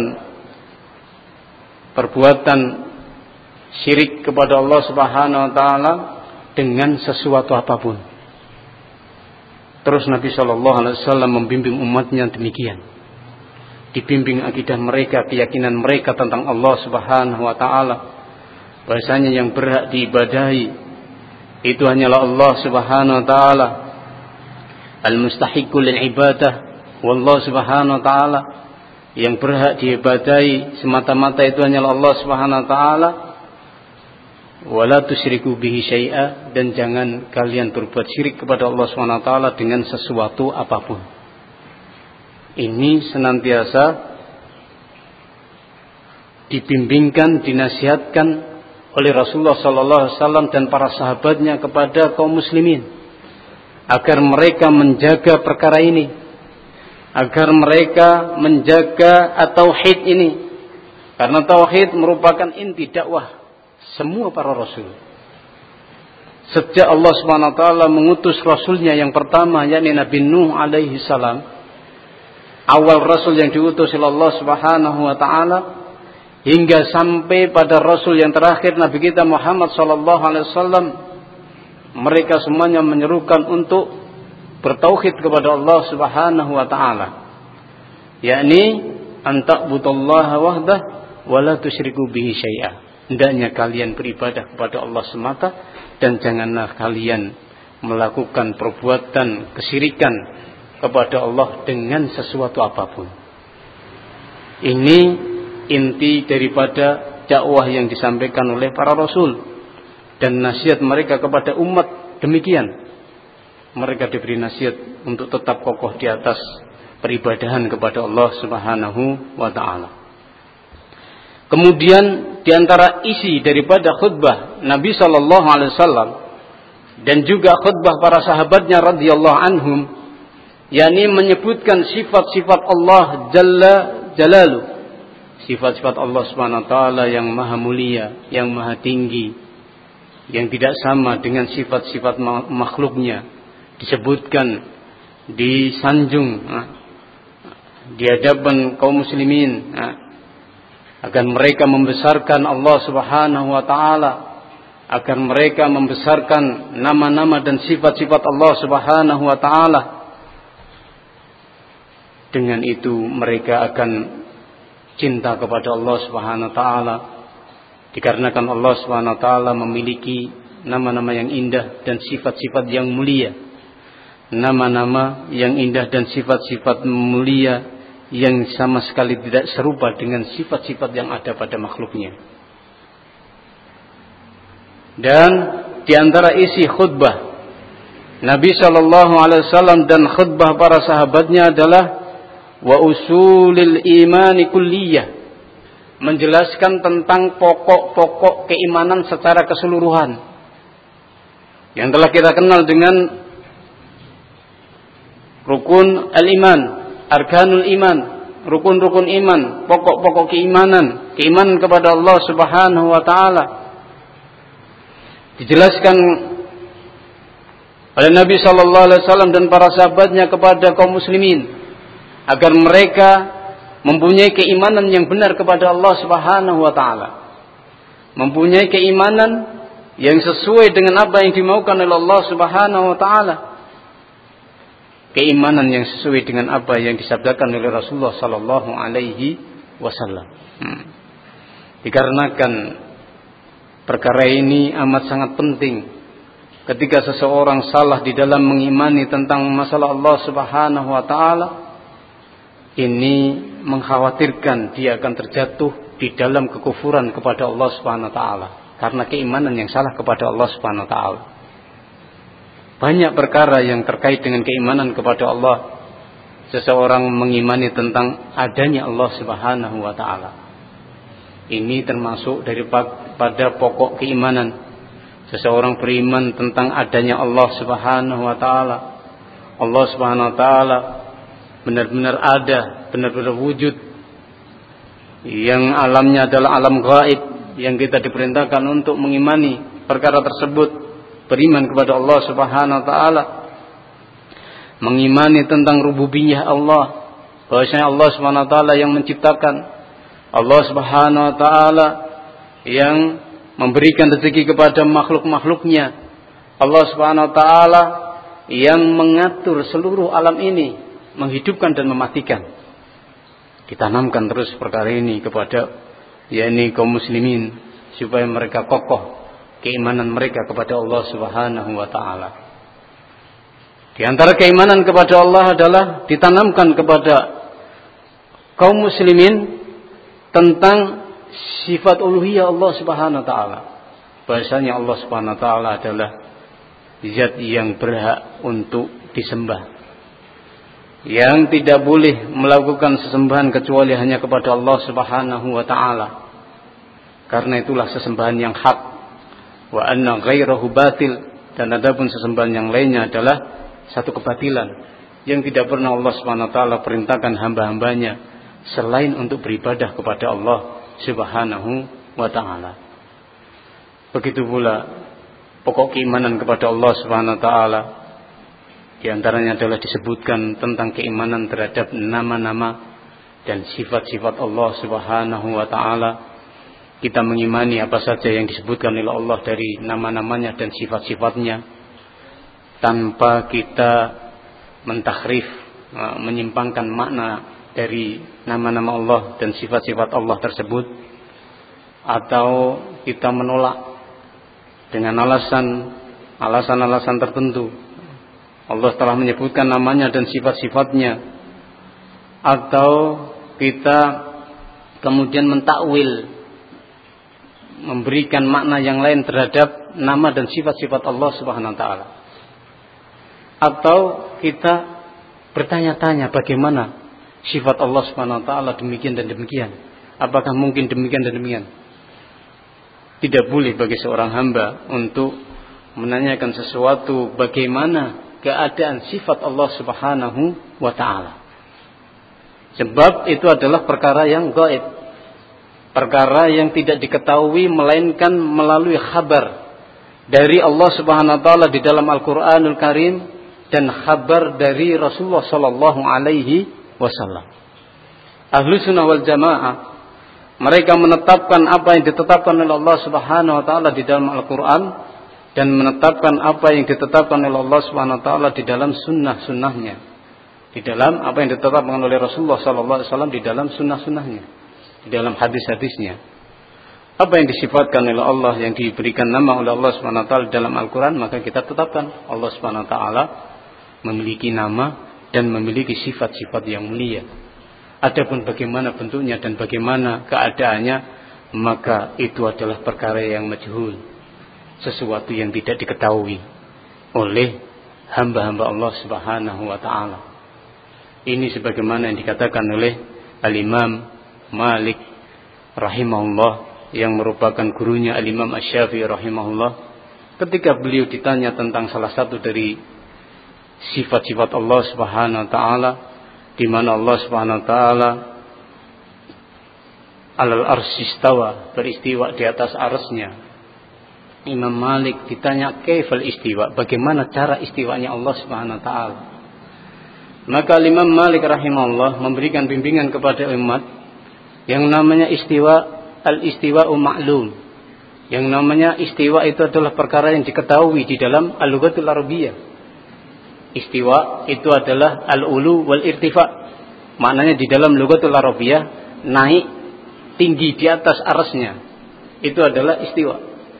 perbuatan syirik kepada Allah Subhanahu wa taala dengan sesuatu apapun. Terus Nabi Shallallahu Alaihi Wasallam membimbing umatnya demikian, dibimbing akidah mereka, keyakinan mereka tentang Allah Subhanahu wa taala, bahasanya yang berhak diibadahi itu hanyalah Allah Subhanahu wa taala, al-mustahiqul lil ibadah wallahu Subhanahu wa taala, yang berhak diibadahi semata-mata itu hanyalah Allah Subhanahu wa taala. Wala tusyriku bihi syai'a, dan jangan kalian berbuat syirik kepada Allah Subhanahu wa taala dengan sesuatu apapun. Ini senantiasa dibimbingkan, dinasihatkan oleh Rasulullah sallallahu alaihi wasallam dan para sahabatnya kepada kaum muslimin agar mereka menjaga perkara ini, agar mereka menjaga at-tauhid ini, karena tauhid merupakan inti dakwah semua para rasul. Sejak Allah Subhanahu wa taala mengutus rasulnya yang pertama, yakni Nabi Nuh alaihi salam, awal rasul yang diutus oleh Allah Subhanahu wa taala, hingga sampai pada rasul yang terakhir Nabi kita Muhammad sallallahu alaihi wasallam, mereka semuanya menyerukan untuk bertauhid kepada Allah Subhanahu wa taala, yakni anta'budallaha wahdah wa la tusyriku bihi syai'a. Hendaknya kalian beribadah kepada Allah semata dan janganlah kalian melakukan perbuatan kesyirikan kepada Allah dengan sesuatu apapun. Ini inti daripada dakwah yang disampaikan oleh para rasul dan nasihat mereka kepada umat demikian. Mereka diberi nasihat untuk tetap kokoh di atas peribadahan kepada Allah Subhanahu wa taala. Kemudian di antara isi daripada khutbah Nabi sallallahu alaihi wasallam dan juga khutbah para sahabatnya radhiyallahu anhum, yakni menyebutkan sifat-sifat Allah Jalla Jalalu, sifat-sifat Allah Subhanahu wa taala yang maha mulia, yang maha tinggi, yang tidak sama dengan sifat-sifat makhluknya, disebutkan, disanjung di hadapan kaum muslimin agar mereka membesarkan Allah Subhanahu wa taala, agar mereka membesarkan nama-nama dan sifat-sifat Allah Subhanahu wa taala. Dengan itu mereka akan cinta kepada Allah Subhanahu wa taala, dikarenakan Allah Subhanahu wa taala memiliki nama-nama yang indah dan sifat-sifat yang mulia. Nama-nama yang indah dan sifat-sifat mulia yang sama sekali tidak serupa dengan sifat-sifat yang ada pada makhluknya. Dan di antara isi khutbah Nabi sallallahu alaihi wasallam dan khutbah para sahabatnya adalah wa usulil imani kulliyah, menjelaskan tentang pokok-pokok keimanan secara keseluruhan yang telah kita kenal dengan rukun al-iman, arkanul iman, rukun-rukun iman, pokok-pokok keimanan, keimanan kepada Allah Subhanahu wa taala. Dijelaskan oleh Nabi sallallahu alaihi wasallam dan para sahabatnya kepada kaum muslimin agar mereka mempunyai keimanan yang benar kepada Allah Subhanahu wa taala, mempunyai keimanan yang sesuai dengan apa yang dimaukan oleh Allah Subhanahu wa taala, keimanan yang sesuai dengan apa yang disabdakan oleh Rasulullah sallallahu alaihi wasallam. Hmm. Dikarenakan perkara ini amat sangat penting ketika seseorang salah di dalam mengimani tentang masalah Allah Subhanahu wa taala, ini mengkhawatirkan dia akan terjatuh di dalam kekufuran kepada Allah Subhanahu wa taala karena keimanan yang salah kepada Allah Subhanahu wa taala. Banyak perkara yang terkait dengan keimanan kepada Allah. Seseorang mengimani tentang adanya Allah Subhanahu wa taala. Ini termasuk daripada pokok keimanan. Seseorang beriman tentang adanya Allah Subhanahu wa taala. Allah Subhanahu wa taala benar-benar ada, benar-benar wujud. Yang alamnya adalah alam gaib, yang kita diperintahkan untuk mengimani perkara tersebut. Beriman kepada Allah Subhanahu wa taala, mengimani tentang rububiyah Allah, bahwasanya Allah Subhanahu wa taala yang menciptakan, Allah Subhanahu wa taala yang memberikan rezeki kepada makhluk-makhluknya, Allah Subhanahu wa taala yang mengatur seluruh alam ini, menghidupkan dan mematikan. Ditanamkan terus perkara ini kepada yakni kaum muslimin supaya mereka kokoh keimanan mereka kepada Allah Subhanahu wa taala. Di antara keimanan kepada Allah adalah ditanamkan kepada kaum muslimin tentang sifat uluhiyah Allah Subhanahu wa taala. Bahasanya Allah Subhanahu wa taala adalah zat yang berhak untuk disembah, yang tidak boleh melakukan sesembahan kecuali hanya kepada Allah Subhanahu wa taala. Karena itulah sesembahan yang hak. Wa anna ghairahu batil, dan adapun sesembahan yang lainnya adalah satu kebatilan yang tidak pernah Allah Subhanahu wa taala perintahkan hamba-hambanya selain untuk beribadah kepada Allah Subhanahu wa taala. Begitu pula pokok keimanan kepada Allah Subhanahu wa taala, di antaranya adalah disebutkan tentang keimanan terhadap nama-nama dan sifat-sifat Allah Subhanahu wa taala. Kita mengimani apa saja yang disebutkan oleh Allah dari nama-namanya dan sifat-sifatnya, tanpa kita mentakhrif, menyimpangkan makna dari nama-nama Allah dan sifat-sifat Allah tersebut, atau kita menolak dengan alasan alasan-alasan tertentu. Allah telah menyebutkan namanya dan sifat-sifatnya, atau kita kemudian mentakwil, memberikan makna yang lain terhadap nama dan sifat-sifat Allah Subhanahu wa taala, atau kita bertanya-tanya bagaimana sifat Allah Subhanahu wa taala demikian dan demikian, apakah mungkin demikian dan demikian. Tidak boleh bagi seorang hamba untuk menanyakan sesuatu bagaimana keadaan sifat Allah Subhanahu wa taala, sebab itu adalah perkara yang gaib, perkara yang tidak diketahui melainkan melalui kabar dari Allah Subhanahu wa taala di dalam Al-Qur'anul Karim dan kabar dari Rasulullah sallallahu alaihi wasallam. Ahlu sunnah wal jamaah, mereka menetapkan apa yang ditetapkan oleh Allah Subhanahu wa taala di dalam Al-Qur'an, dan menetapkan apa yang ditetapkan oleh Allah Subhanahu wa taala di dalam sunnah-sunnahnya, di dalam apa yang ditetapkan oleh Rasulullah sallallahu alaihi wasallam di dalam sunnah-sunnahnya, di dalam hadis-hadisnya. Apa yang disifatkan oleh Allah, yang diberikan nama oleh Allah Subhanahu wa taala dalam Al-Qur'an, maka kita tetapkan Allah Subhanahu wa taala memiliki nama dan memiliki sifat-sifat yang mulia. Adapun bagaimana bentuknya dan bagaimana keadaannya, maka itu adalah perkara yang majhul, sesuatu yang tidak diketahui oleh hamba-hamba Allah Subhanahu wa taala. Ini sebagaimana yang dikatakan oleh Al-Imam Malik rahimahullah, yang merupakan gurunya Al-Imam Asy-Syafi'i rahimahullah, ketika beliau ditanya tentang salah satu dari sifat-sifat Allah Subhanahu wa taala, di mana Allah Subhanahu wa taala alal arsy istawa, beristiwa di atas arsy-Nya. Imam Malik ditanya kaifal istiwa, bagaimana cara istiwanya Allah Subhanahu wa taala. Maka Imam Malik rahimahullah memberikan bimbingan kepada umat yang namanya istiwa, al-istiwa'u ma'lum. Yang namanya istiwa itu adalah perkara yang diketahui di dalam al-lughatul arabiyyah. Istiwa itu adalah al-ulu wal irtifa. Maknanya di dalam lughatul arabiyyah naik tinggi di atas arsy-Nya. Itu adalah istiwa.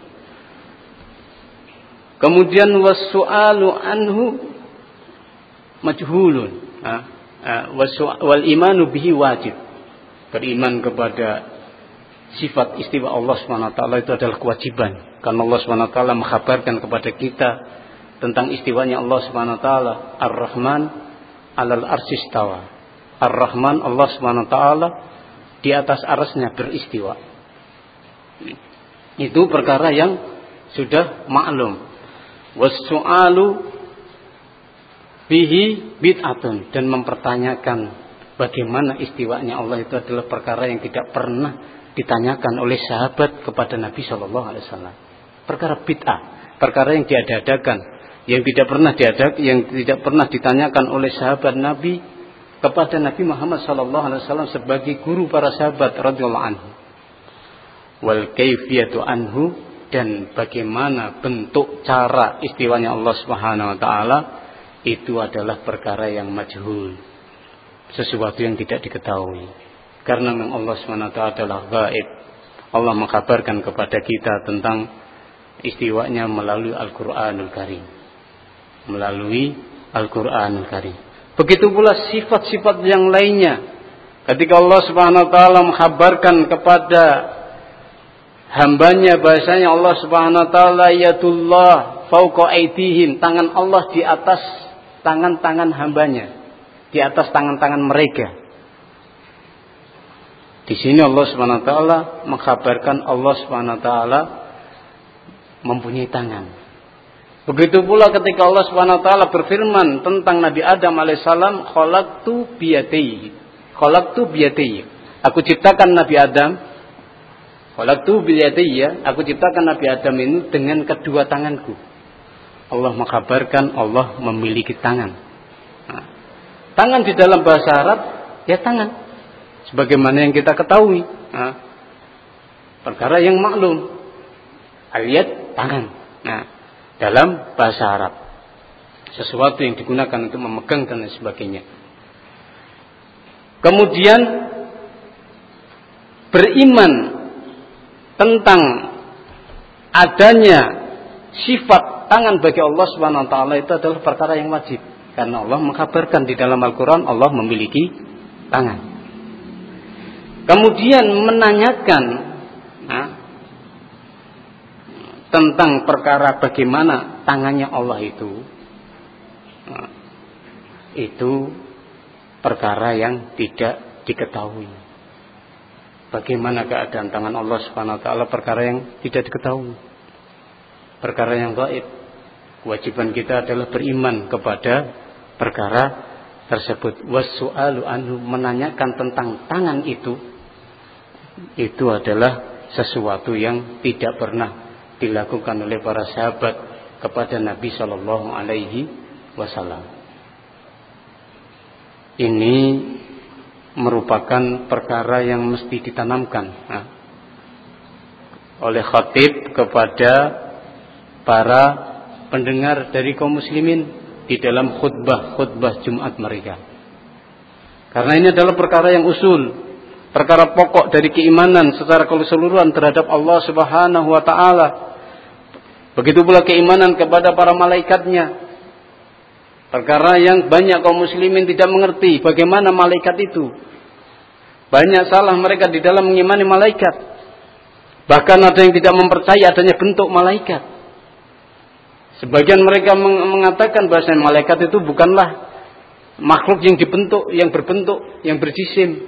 Kemudian was-su'alu anhu majhulun. Wal imanu bihi wajib. Beriman kepada sifat istiwa Allah Subhanahu wa taala itu adalah kewajiban, karena Allah Subhanahu wa taala mengkhabarkan kepada kita tentang istiwanya Allah Subhanahu wa taala. Ar-Rahman 'alal arsy istawa. Ar-Rahman, Allah Subhanahu wa taala di atas arsy-Nya beristiwa. Itu perkara yang sudah maklum. Was-su'alu bihi bid'atun, dan mempertanyakan bagaimana istiwanya Allah itu adalah perkara yang tidak pernah ditanyakan oleh sahabat kepada Nabi Shallallahu Alaihi Wasallam. Perkara bid'ah, perkara yang diada-adakan, yang tidak pernah diadak, yang tidak pernah ditanyakan oleh sahabat Nabi kepada Nabi Muhammad sallallahu alaihi wasallam sebagai guru para sahabat radhiyallahu anhu. Wal kaifiyatu anhu, dan bagaimana bentuk cara istiwanya Allah Subhanahu wa taala itu adalah perkara yang majhul, sesuatu yang tidak diketahui. Karena memang Allah Subhanahu wa taala adalah gaib. Allah mengkabarkan kepada kita tentang istiwanya melalui Al-Qur'anul Karim. Melalui Al-Qur'anul Karim. Begitu pula sifat-sifat yang lainnya. Ketika Allah Subhanahu wa taala mengkhabarkan kepada hambanya bahasanya Allah Subhanahu wa taala yadullah fauqa aydihim, tangan Allah di atas tangan-tangan hambanya, di atas tangan-tangan mereka. Di sini Allah Subhanahu wa taala mengkhabarkan Allah Subhanahu wa taala mempunyai tangan. Begitu pula ketika Allah Subhanahu wa taala berfirman tentang Nabi Adam alaihissalam, khalaqtu biyadayhi. Khalaqtu biyadayhi. Aku ciptakan Nabi Adam. Khalaqtu biyadayhi. Aku ciptakan Nabi Adam ini dengan kedua tanganku. Allah mengkabarkan Allah memiliki tangan. Nah, tangan di dalam bahasa Arab ya tangan. Sebagaimana yang kita ketahui. Nah, perkara yang maklum. Al-yad, tangan. Nah, dalam bahasa Arab, sesuatu yang digunakan untuk memegang dan sebagainya. Kemudian beriman tentang adanya sifat tangan bagi Allah Subhanahu wa taala itu adalah perkara yang wajib, karena Allah mengkabarkan di dalam Al-Qur'an Allah memiliki tangan. Kemudian menanyakan nah, tentang perkara bagaimana tangannya Allah itu, nah, itu perkara yang tidak diketahui. Bagaimana keadaan tangan Allah Subhanahu wa taala, perkara yang tidak diketahui, perkara yang gaib. Kewajiban kita adalah beriman kepada perkara tersebut. Wassu'alu anhu, menanyakan tentang tangan itu, itu adalah sesuatu yang tidak pernah dilakukan oleh para sahabat kepada Nabi Shallallahu Alaihi Wasallam. Ini merupakan perkara yang mesti ditanamkan nah, oleh khatib kepada para pendengar dari kaum muslimin di dalam khutbah-khutbah Jumat mereka. Karena ini adalah perkara yang usul, perkara pokok dari keimanan secara keseluruhan terhadap Allah Subhanahu wa taala. Begitu pula keimanan kepada para malaikatnya. Perkara yang banyak kaum muslimin tidak mengerti bagaimana malaikat itu. Banyak salah mereka di dalam mengimani malaikat. Bahkan ada yang tidak mempercayai adanya bentuk malaikat. Sebagian mereka mengatakan bahwa malaikat itu bukanlah makhluk yang dibentuk, yang berbentuk, yang berjisim.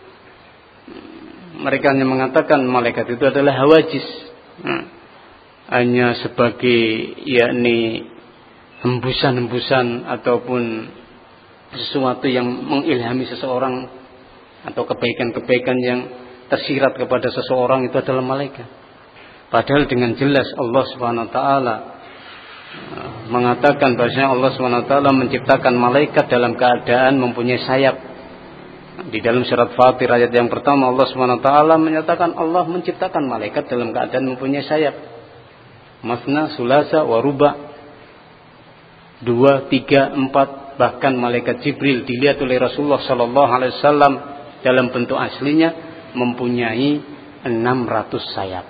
Mereka hanya mengatakan malaikat itu adalah hawajis. Hmm. Hanya sebagai yakni hembusan-hembusan ataupun sesuatu yang mengilhami seseorang atau kebaikan-kebaikan yang tersirat kepada seseorang, itu adalah malaikat. Padahal dengan jelas Allah Subhanahu wa taala mengatakan bahwasanya Allah Subhanahu wa taala menciptakan malaikat dalam keadaan mempunyai sayap. Di dalam surat Fatir ayat yang pertama Allah Subhanahu wa taala menyatakan Allah menciptakan malaikat dalam keadaan mempunyai sayap. Masna, sulasa, waruba, dua, tiga, empat, bahkan malaikat Jibril dilihat oleh Rasulullah Sallallahu Alaihi Wasallam dalam bentuk aslinya mempunyai enam ratus sayap.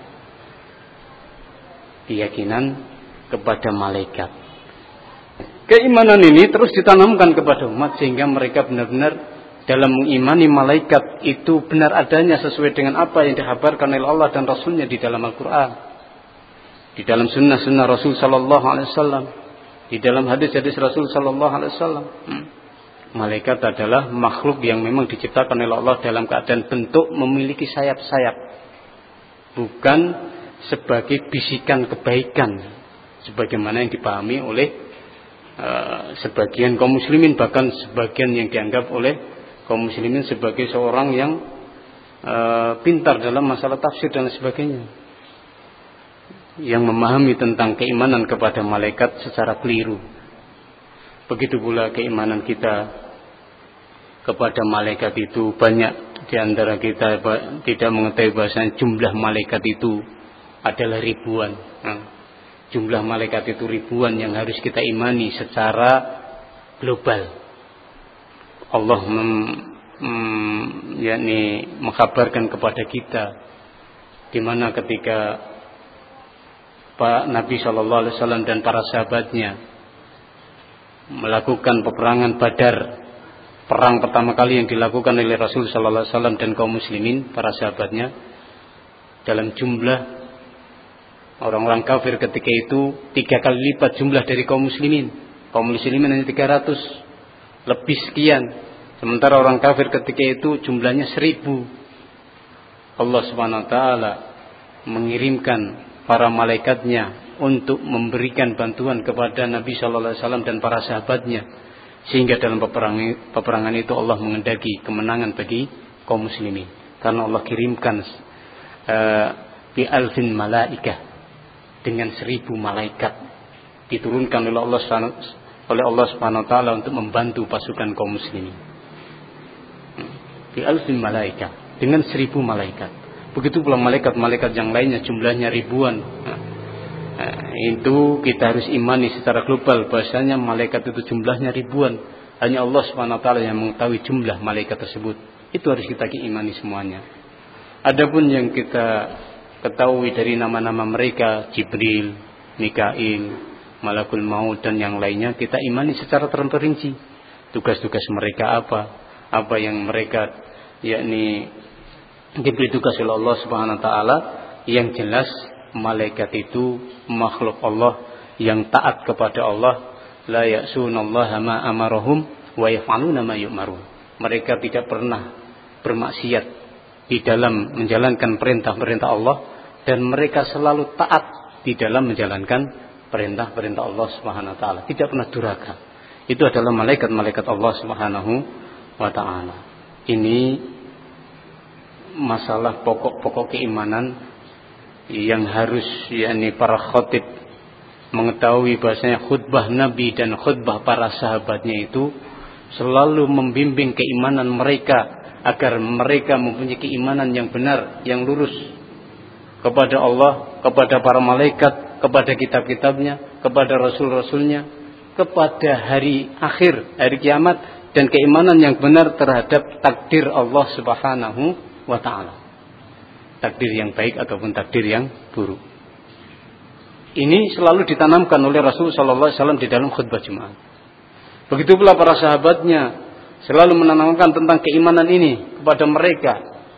Keyakinan kepada malaikat. Keimanan ini terus ditanamkan kepada umat sehingga mereka benar-benar dalam mengimani malaikat itu benar adanya sesuai dengan apa yang dikabarkan oleh Allah dan Rasulnya di dalam Al-Quran. Di dalam sunnah-sunnah Rasul Sallallahu Alaihi Wasallam, di dalam hadis-hadis Rasul Sallallahu Alaihi Wasallam, hmm. malaikat adalah makhluk yang memang diciptakan oleh Allah dalam keadaan bentuk memiliki sayap-sayap, bukan sebagai bisikan kebaikan, sebagaimana yang dipahami oleh uh, sebagian kaum muslimin, bahkan sebagian yang dianggap oleh kaum muslimin sebagai seorang yang uh, pintar dalam masalah tafsir dan sebagainya, yang memahami tentang keimanan kepada malaikat secara keliru. Begitu pula keimanan kita kepada malaikat itu. Banyak di antara kita tidak mengetahui bahasanya jumlah malaikat itu adalah ribuan. Nah, jumlah malaikat itu ribuan yang harus kita imani secara global. Allah mem, mem, yakni mengkabarkan kepada kita di mana ketika Pak Nabi shallallahu alaihi wasallam dan para sahabatnya melakukan peperangan Badar, perang pertama kali yang dilakukan oleh Rasul shallallahu alaihi wasallam dan kaum muslimin, para sahabatnya, dalam jumlah orang-orang kafir ketika itu tiga kali lipat jumlah dari kaum muslimin. Kaum muslimin hanya tiga ratus lebih sekian, sementara orang kafir ketika itu jumlahnya seribu. Allah subhanahu wa ta'ala mengirimkan para malaikatnya untuk memberikan bantuan kepada Nabi shallallahu alaihi wasallam dan para sahabatnya, sehingga dalam peperangan, peperangan itu Allah mengendaki kemenangan bagi kaum muslimin, karena Allah kirimkan uh, bi alfin malaikah, dengan seribu malaikat diturunkan oleh Allah oleh Allah subhanahu wa ta'ala untuk membantu pasukan kaum muslimin. Bi alfin malaikah, dengan seribu malaikat. Begitu pula malaikat-malaikat yang lainnya jumlahnya ribuan. Nah, itu kita harus imani secara global bahasanya malaikat itu jumlahnya ribuan. Hanya Allah subhanahu wa ta'ala yang mengetahui jumlah malaikat tersebut. Itu harus kita imani semuanya. Adapun yang kita ketahui dari nama-nama mereka, Jibril, Mikail, Malakul Maut dan yang lainnya, kita imani secara terperinci. Tugas-tugas mereka apa? Apa yang mereka yakni diberi tugas oleh Allah subhanahu wa ta'ala. Yang jelas malaikat itu makhluk Allah yang taat kepada Allah. La ya'sunallaha ma amarahum wa yaf'aluna ma yu'marun. Mereka tidak pernah bermaksiat di dalam menjalankan perintah-perintah Allah, dan mereka selalu taat di dalam menjalankan perintah-perintah Allah subhanahu wa ta'ala. Tidak pernah durhaka. Itu adalah malaikat-malaikat Allah subhanahu wa ta'ala. Ini masalah pokok-pokok keimanan yang harus yakni para khatib mengetahui bahasanya khutbah Nabi dan khutbah para sahabatnya itu selalu membimbing keimanan mereka agar mereka mempunyai keimanan yang benar, yang lurus kepada Allah, kepada para malaikat, kepada kitab-kitabnya, kepada rasul-rasulnya, kepada hari akhir, hari kiamat, dan keimanan yang benar terhadap takdir Allah subhanahu wa ta'ala, takdir yang baik ataupun takdir yang buruk. Ini selalu ditanamkan oleh Rasul sallallahu alaihi wasallam di dalam khutbah Jumat. Begitu pula para sahabatnya selalu menanamkan tentang keimanan ini kepada mereka.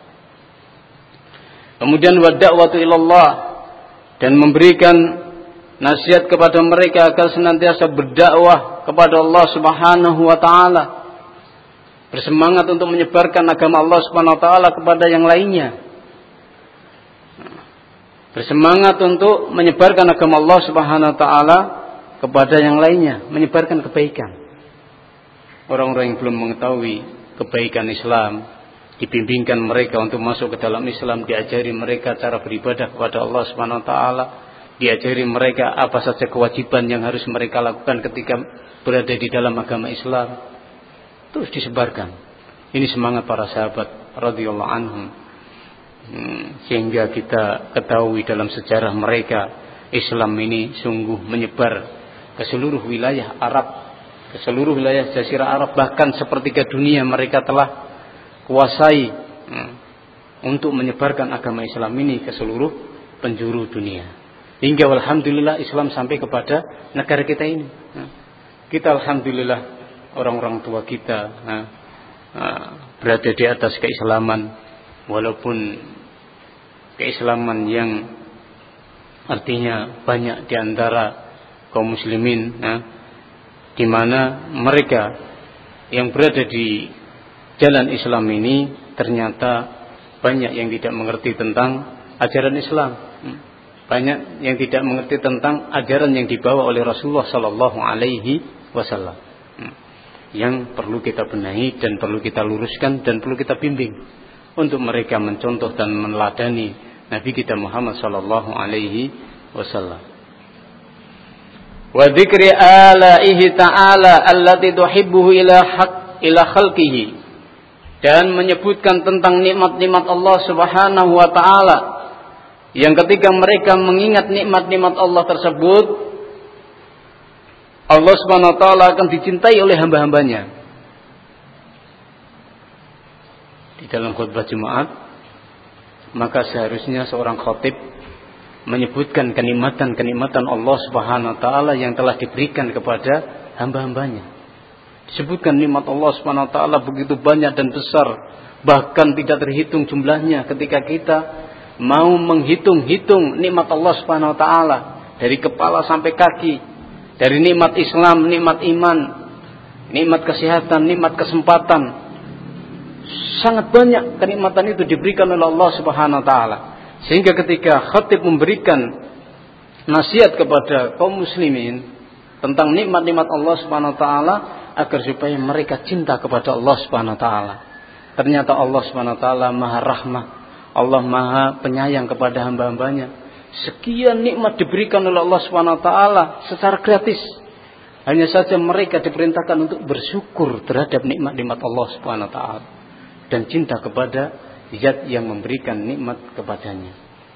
Kemudian wa da'watu ilallah, dan memberikan nasihat kepada mereka agar senantiasa berdakwah kepada Allah subhanahu wa ta'ala, bersemangat untuk menyebarkan agama Allah subhanahu wa ta'ala kepada yang lainnya, bersemangat untuk menyebarkan agama Allah subhanahu wa ta'ala kepada yang lainnya, menyebarkan kebaikan. Orang-orang yang belum mengetahui kebaikan Islam, dibimbingkan mereka untuk masuk ke dalam Islam, diajari mereka cara beribadah kepada Allah subhanahu wa ta'ala, diajari mereka apa saja kewajiban yang harus mereka lakukan ketika berada di dalam agama Islam, terus disebarkan. Ini semangat para sahabat radhiyallahu anhum, sehingga kita ketahui dalam sejarah mereka Islam ini sungguh menyebar ke seluruh wilayah Arab, ke seluruh wilayah Jazirah Arab, bahkan sepertiga dunia mereka telah kuasai untuk menyebarkan agama Islam ini ke seluruh penjuru dunia. Hingga alhamdulillah Islam sampai kepada negara kita ini. Kita alhamdulillah orang-orang tua kita nah, uh, berada di atas keislaman, walaupun keislaman yang artinya banyak di antara kaum muslimin nah, di mana mereka yang berada di jalan Islam ini ternyata banyak yang tidak mengerti tentang ajaran Islam, banyak yang tidak mengerti tentang ajaran yang dibawa oleh Rasulullah sallallahu alaihi wasallam, yang perlu kita benahi dan perlu kita luruskan dan perlu kita bimbing untuk mereka mencontoh dan meneladani Nabi kita Muhammad sallallahu alaihi wasallam. Wa dzikri alaihi ta'ala allati tuhibbuhu ila haq ila khalqihi dan menyebutkan tentang nikmat-nikmat Allah Subhanahu wa taala, yang ketika mereka mengingat nikmat-nikmat Allah tersebut, Allah Subhanahu wa taala akan dicintai oleh hamba-hambanya. Di dalam khutbah Jumat, maka seharusnya seorang khatib menyebutkan kenikmatan-kenikmatan Allah Subhanahu wa taala yang telah diberikan kepada hamba-hambanya. Disebutkan nikmat Allah Subhanahu wa taala begitu banyak dan besar, bahkan tidak terhitung jumlahnya. Ketika kita mau menghitung-hitung nikmat Allah Subhanahu wa taala dari kepala sampai kaki, dari nikmat Islam, nikmat iman, nikmat kesehatan, nikmat kesempatan, sangat banyak kenikmatan itu diberikan oleh Allah Subhanahu wa taala. Sehingga ketika khatib memberikan nasihat kepada kaum muslimin tentang nikmat-nikmat Allah Subhanahu wa taala, agar supaya mereka cinta kepada Allah Subhanahu wa taala. Ternyata Allah Subhanahu wa taala Maha Rahmah, Allah Maha Penyayang kepada hamba-hambanya. Sekian nikmat diberikan oleh Allah Subhanahu wa taala secara gratis. Hanya saja mereka diperintahkan untuk bersyukur terhadap nikmat-nikmat Allah Subhanahu wa taala dan cinta kepada Zat yang memberikan nikmat kepadanya.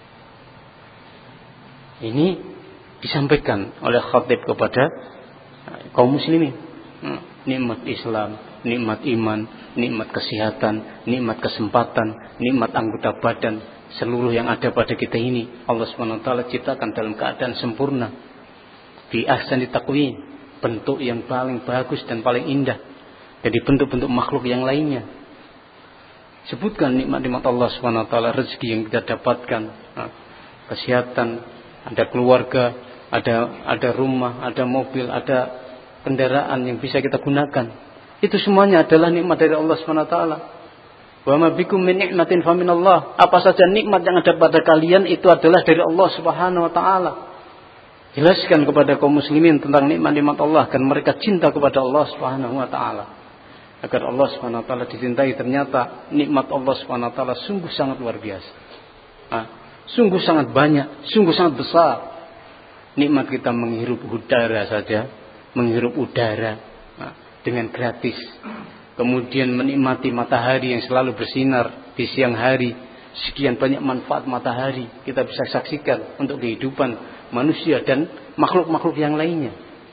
Ini disampaikan oleh khatib kepada kaum muslimin. Nikmat Islam, nikmat iman, nikmat kesehatan, nikmat kesempatan, nikmat anggota badan, seluruh yang ada pada kita ini Allah Subhanahu wa taala ciptakan dalam keadaan sempurna, bi ahsani taqwim, bentuk yang paling bagus dan paling indah dari bentuk-bentuk makhluk yang lainnya. Sebutkan nikmat-nikmat Allah Subhanahu wa taala, rezeki yang kita dapatkan, kesehatan, ada keluarga, ada ada rumah, ada mobil, ada kendaraan yang bisa kita gunakan. Itu semuanya adalah nikmat dari Allah Subhanahu wa taala. Wa ma bikum min ni'matin fa minallah. Apa saja nikmat yang ada pada kalian itu adalah dari Allah Subhanahu wa taala. Jelaskan kepada kaum muslimin tentang nikmat-nikmat Allah agar mereka cinta kepada Allah Subhanahu wa taala. Agar Allah Subhanahu wa taala dicintai. Ternyata nikmat Allah Subhanahu wa taala sungguh sangat luar biasa. Nah, sungguh sangat banyak, sungguh sangat besar. Nikmat kita menghirup udara saja, menghirup udara nah, dengan gratis. Kemudian menikmati matahari yang selalu bersinar di siang hari. Sekian banyak manfaat matahari kita bisa saksikan untuk kehidupan manusia dan makhluk-makhluk yang lainnya.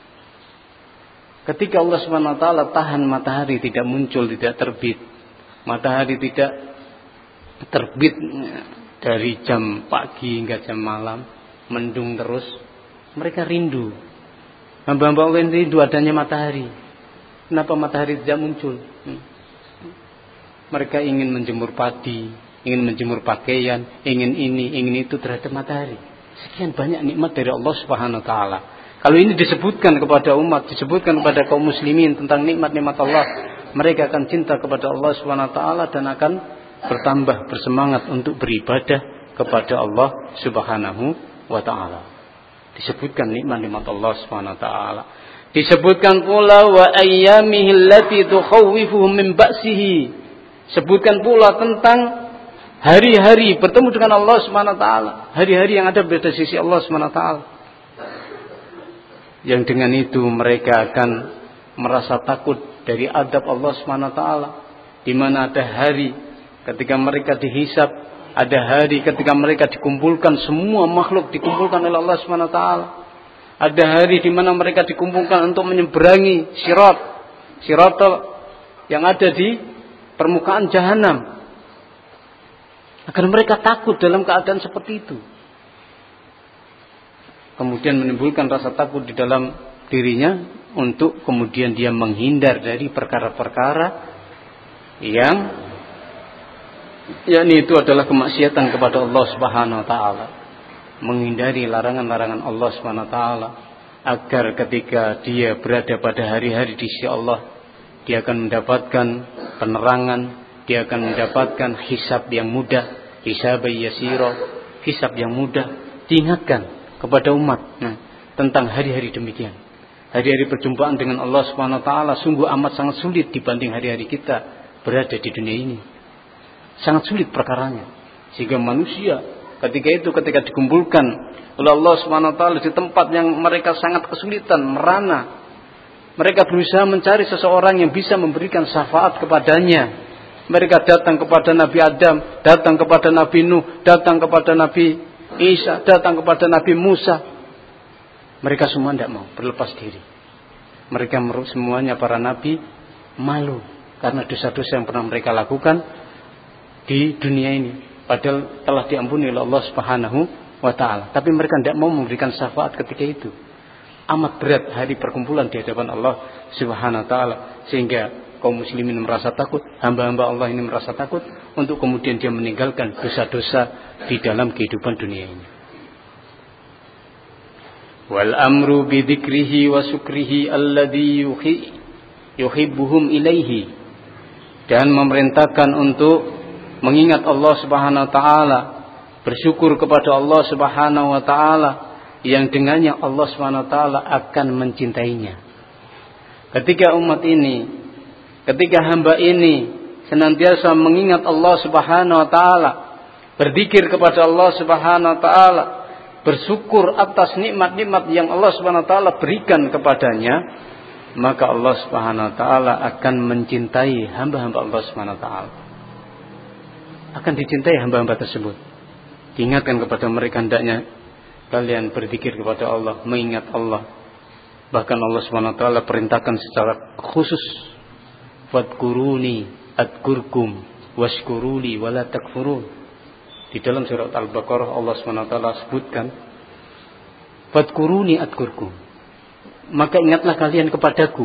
Ketika Allah Subhanahu wa taala tahan matahari tidak muncul, tidak terbit, matahari tidak terbit dari jam pagi hingga jam malam, mendung terus, mereka rindu. Hamba-hamba Allah rindu adanya matahari. Kenapa matahari tidak muncul? Mereka ingin menjemur padi, ingin menjemur pakaian, ingin ini, ingin itu terhadap matahari. Sekian banyak nikmat dari Allah Subhanahu wa taala. Kalau ini disebutkan kepada umat, disebutkan kepada kaum muslimin tentang nikmat-nikmat Allah, mereka akan cinta kepada Allah Subhanahu wa taala dan akan bertambah bersemangat untuk beribadah kepada Allah Subhanahu wa taala. Disebutkan nikmat-nikmat Allah Subhanahu wa taala. Disebutkan pula wa ayyamihi allati tukhawwifuhum min ba'sihi. Sebutkan pula tentang hari-hari bertemu dengan Allah Subhanahu wa taala, hari-hari yang ada pada sisi Allah Subhanahu wa taala. Yang dengan itu mereka akan merasa takut dari adab Allah Subhanahu wa taala, di mana ada hari ketika mereka dihisab, ada hari ketika mereka dikumpulkan, semua makhluk dikumpulkan oleh Allah Subhanahu wa taala. Ada hari di mana mereka dikumpulkan untuk menyeberangi sirat, sirat yang ada di permukaan jahanam. Agar mereka takut dalam keadaan seperti itu. Kemudian menimbulkan rasa takut di dalam dirinya untuk kemudian dia menghindar dari perkara-perkara yang yakni itu adalah kemaksiatan kepada Allah Subhanahu wa taala. Menghindari larangan-larangan Allah Subhanahu wa taala agar ketika dia berada pada hari-hari di sisi Allah, dia akan mendapatkan penerangan, dia akan mendapatkan hisab yang mudah, hisab yasira, hisab yang mudah. Diingatkan kepada umat nah, tentang hari-hari demikian. Hari-hari perjumpaan dengan Allah Subhanahu wa taala sungguh amat sangat sulit dibanding hari-hari kita berada di dunia ini. Sangat sulit perkaranya. Sehingga manusia ketika itu ketika dikumpulkan oleh Allah Subhanahu wa taala di tempat yang mereka sangat kesulitan, merana, mereka berusaha mencari seseorang yang bisa memberikan syafaat kepadanya, Mereka datang kepada Nabi Adam, datang kepada Nabi Nuh, datang kepada Nabi Isa, datang kepada Nabi Musa. Mereka semua tidak mau berlepas diri. Mereka semuanya para nabi malu karena dosa-dosa yang pernah mereka lakukan di dunia ini. Padahal telah diampuni oleh Allah Subhanahu wa ta'ala. Tapi mereka tidak mau memberikan syafaat ketika itu. Amat berat hari perkumpulan di hadapan Allah Subhanahu wa ta'ala. Sehingga kaum muslimin merasa takut, hamba-hamba Allah ini merasa takut untuk kemudian dia meninggalkan dosa-dosa di dalam kehidupan dunia ini. Wal amru bi dzikrihi wa syukrihi alladhi yuhibbuhum ilaihi, dan memerintahkan untuk mengingat Allah Subhanahu wa taala, bersyukur kepada Allah Subhanahu wa taala yang dengannya Allah Subhanahu wa taala akan mencintainya. Ketika umat ini, ketika hamba ini senantiasa mengingat Allah Subhanahu wa taala, berzikir kepada Allah Subhanahu wa taala, bersyukur atas nikmat-nikmat yang Allah Subhanahu wa taala berikan kepadanya, maka Allah Subhanahu wa taala akan mencintai hamba-hamba Allah Subhanahu wa taala. Akan dicintai hamba-hamba tersebut. Diingatkan kepada mereka, hendaknya kalian berzikir kepada Allah, mengingat Allah. Bahkan Allah Subhanahu wa taala perintahkan secara khusus, fadkuruni adkurkum washkuruli wala takfurun. Di dalam surat Al-Baqarah Allah Subhanahu wa taala sebutkan, fadkuruni adkurkum, maka ingatlah kalian kepadaku.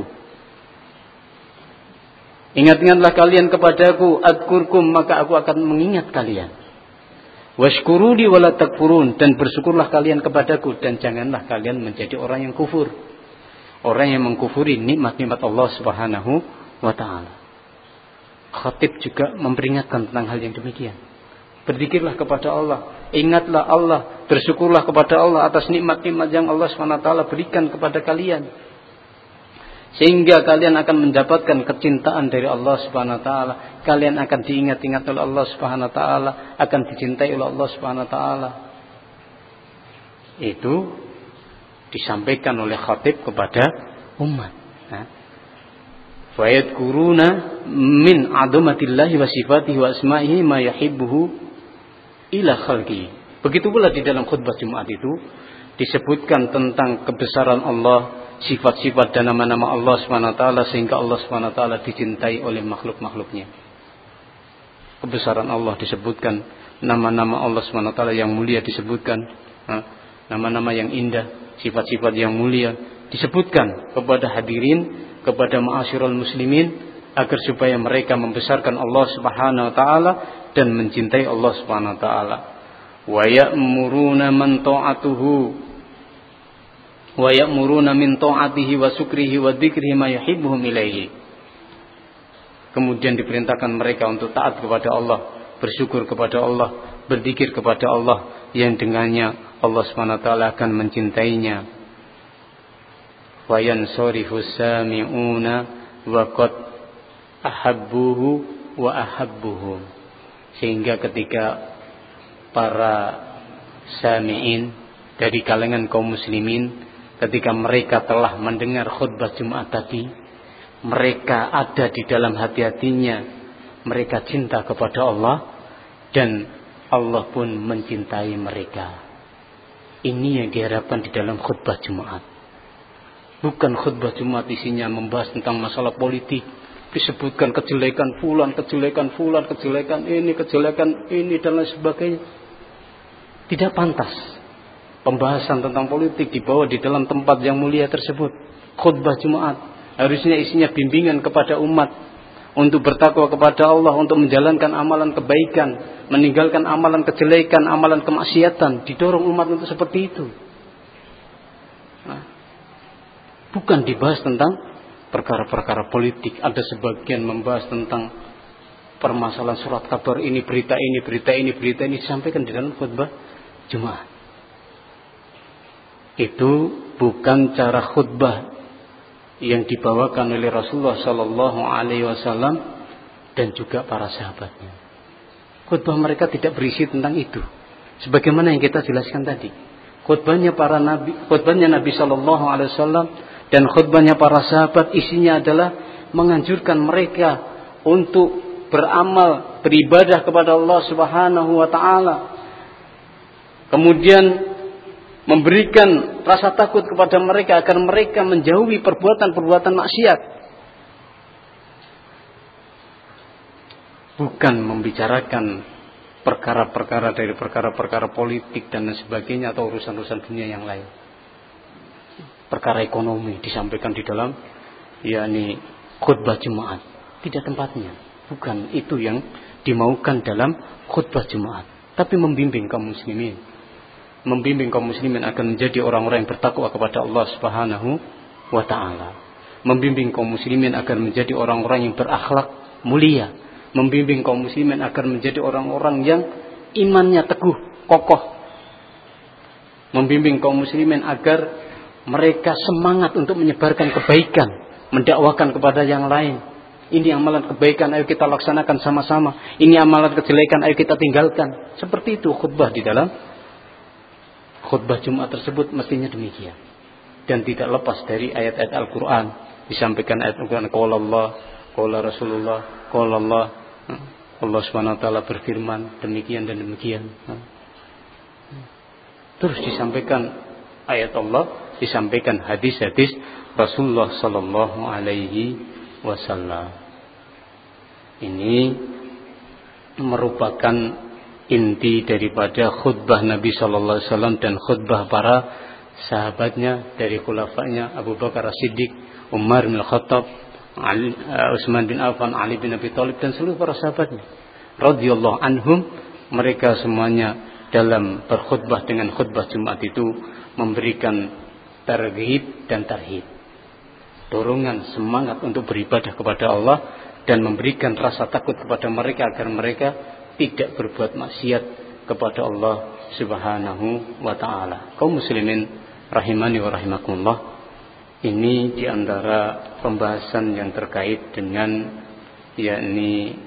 Ingat-ingatlah kalian kepadaku, adkurkum, maka aku akan mengingat kalian. Washkuruli wala takfurun, dan bersyukurlah kalian kepadaku, dan janganlah kalian menjadi orang yang kufur. Orang yang mengkufuri nikmat-nikmat Allah Subhanahu wa ta'ala. Khatib juga memperingatkan tentang hal yang demikian. Berzikirlah kepada Allah, ingatlah Allah, bersyukurlah kepada Allah atas nikmat-nikmat yang Allah Subhanahu wa taala berikan kepada kalian, sehingga kalian akan mendapatkan kecintaan dari Allah Subhanahu wa taala. Kalian akan diingat-ingat oleh Allah Subhanahu wa taala, akan dicintai oleh Allah Subhanahu wa taala. Itu disampaikan oleh khatib kepada umat. Nah, fayadkuruna min azamatillahi wa sifatihi wa asma'ihi ma yuhibbuhu ila khalqi. Begitu pula di dalam khutbah Jumat itu disebutkan tentang kebesaran Allah, sifat-sifat dan nama-nama Allah Subhanahu wa taala, sehingga Allah Subhanahu wa taala dicintai oleh makhluk-makhluknya. Kebesaran Allah disebutkan, nama-nama Allah Subhanahu wa taala yang mulia disebutkan, nama-nama yang indah, sifat-sifat yang mulia disebutkan kepada hadirin, kepada ma'asyiral muslimin, agar supaya mereka membesarkan Allah Subhanahu wa taala dan mencintai Allah Subhanahu wa taala. Wa ya'muruna man ta'atuhu wa ya'muruna min ta'atihi wa syukrihi wa dzikrihi ma yuhibbuhum ilaihi. Kemudian diperintahkan mereka untuk taat kepada Allah, bersyukur kepada Allah, berzikir kepada Allah yang dengannya Allah Subhanahu wa taala akan mencintainya. Wa yansarifu sami'una wa qad ahabbuhu wa ahabbuhum, sehingga ketika para sami'in dari kalangan kaum muslimin, ketika mereka telah mendengar khutbah Jumat tadi, mereka ada di dalam hati-hatinya, mereka cinta kepada Allah dan Allah pun mencintai mereka. Ini yang diharapkan di dalam khutbah Jumat. Bukan khutbah Jumat isinya membahas tentang masalah politik, disebutkan kejelekan fulan, kejelekan fulan, kejelekan ini, kejelekan ini dan lain sebagainya. Tidak pantas pembahasan tentang politik dibawa di dalam tempat yang mulia tersebut. Khutbah Jumat harusnya isinya bimbingan kepada umat untuk bertakwa kepada Allah, untuk menjalankan amalan kebaikan, meninggalkan amalan kejelekan, amalan kemaksiatan. Didorong umat untuk seperti itu. Nah, bukan dibahas tentang perkara-perkara politik. Ada sebagian membahas tentang permasalahan surat kabar ini, berita ini, berita ini, berita ini disampaikan di dalam khutbah Jumat. Itu bukan cara khutbah yang dibawakan oleh Rasulullah Sallallahu Alaihi Wasallam dan juga para sahabatnya. Khutbah mereka tidak berisi tentang itu, sebagaimana yang kita jelaskan tadi. Khutbahnya para nabi, khutbahnya Nabi Sallallahu Alaihi Wasallam dan khutbahnya para sahabat isinya adalah menganjurkan mereka untuk beramal, beribadah kepada Allah Subhanahu wa taala. Kemudian memberikan rasa takut kepada mereka agar mereka menjauhi perbuatan-perbuatan maksiat. Bukan membicarakan perkara-perkara dari perkara-perkara politik dan sebagainya atau urusan-urusan dunia yang lain. Perkara ekonomi disampaikan di dalam yakni khutbah Jumat. Tidak tempatnya. Bukan itu yang dimaukan dalam khutbah Jumat. Tapi membimbing kaum muslimin. Membimbing kaum muslimin agar menjadi orang-orang yang bertakwa kepada Allah Subhanahu wa taala. Membimbing kaum muslimin agar menjadi orang-orang yang berakhlak mulia. Membimbing kaum muslimin agar menjadi orang-orang yang imannya teguh, kokoh. Membimbing kaum muslimin agar mereka semangat untuk menyebarkan kebaikan, mendakwakan kepada yang lain. Ini amalan kebaikan, ayo kita laksanakan sama-sama. Ini amalan kejelekan, ayo kita tinggalkan. Seperti itu khutbah di dalam khutbah Jumat tersebut mestinya demikian. Dan tidak lepas dari ayat-ayat Al-Quran. Disampaikan ayat Al-Quran, qala Allah, qala Rasulullah, qala Allah. Allah subhanahu wa taala berfirman demikian dan demikian. Terus disampaikan ayat Allah, disampaikan hadis-hadis Rasulullah sallallahu alaihi wasallam. Ini merupakan inti daripada khutbah Nabi sallallahu alaihi wasallam dan khutbah para sahabatnya dari khulafanya Abu Bakar As-Siddiq, Umar bin Khattab, Ali, uh, Utsman bin Affan, Ali bin Abi Thalib dan seluruh para sahabatnya radhiyallahu anhum. Mereka semuanya dalam berkhutbah dengan khutbah Jumat itu memberikan targhib dan tarhib, dorongan semangat untuk beribadah kepada Allah dan memberikan rasa takut kepada mereka agar mereka tidak berbuat maksiat kepada Allah Subhanahu wa taala. Kaum muslimin rahimani wa rahimakumullah, ini diantara pembahasan yang terkait dengan yakni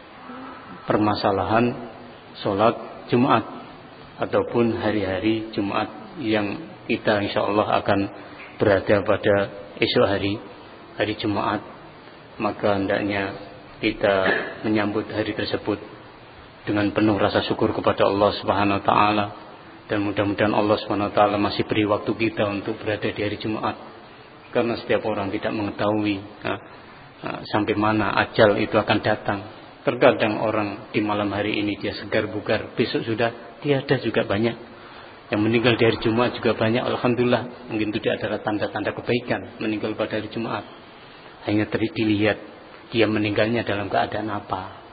permasalahan sholat Jumat ataupun hari-hari Jumat yang kita insyaallah akan berada pada esok hari, hari Jumat. Maka hendaknya kita menyambut hari tersebut dengan penuh rasa syukur kepada Allah Subhanahu wa taala, dan mudah-mudahan Allah Subhanahu wa taala masih beri waktu kita untuk berada di hari Jumat. Karena setiap orang tidak mengetahui nah, nah, sampai mana ajal itu akan datang. Terkadang orang di malam hari ini dia segar bugar, besok sudah tiada juga banyak. Yang meninggal di hari Jumat juga banyak. Alhamdulillah, mungkin itu adalah tanda-tanda kebaikan meninggal pada hari Jumat. Hanya dilihat dia meninggalnya dalam keadaan apa.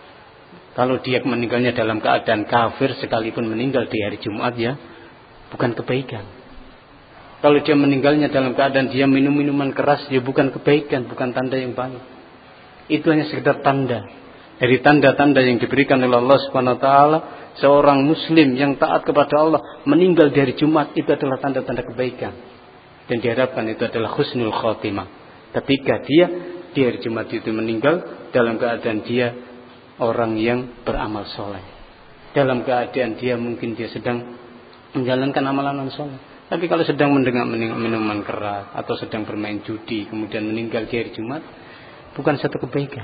Kalau dia meninggalnya dalam keadaan kafir sekalipun meninggal di hari Jumat, ya bukan kebaikan. Kalau dia meninggalnya dalam keadaan dia minum minuman keras, ya bukan kebaikan, bukan tanda yang baik. Itu hanya sekedar tanda. Dari tanda-tanda yang diberikan oleh Allah Subhanahu wa taala, seorang muslim yang taat kepada Allah meninggal di hari Jumat, itu adalah tanda-tanda kebaikan. Dan diharapkan itu adalah husnul khotimah. Ketika dia di hari Jumat itu meninggal dalam keadaan dia orang yang beramal soleh, dalam keadaan dia mungkin dia sedang menjalankan amalan soleh. Tapi kalau sedang mendengar minuman keras atau sedang bermain judi kemudian meninggal di hari Jumat, bukan satu kebaikan,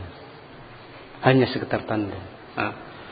hanya sekedar tanda. Nah,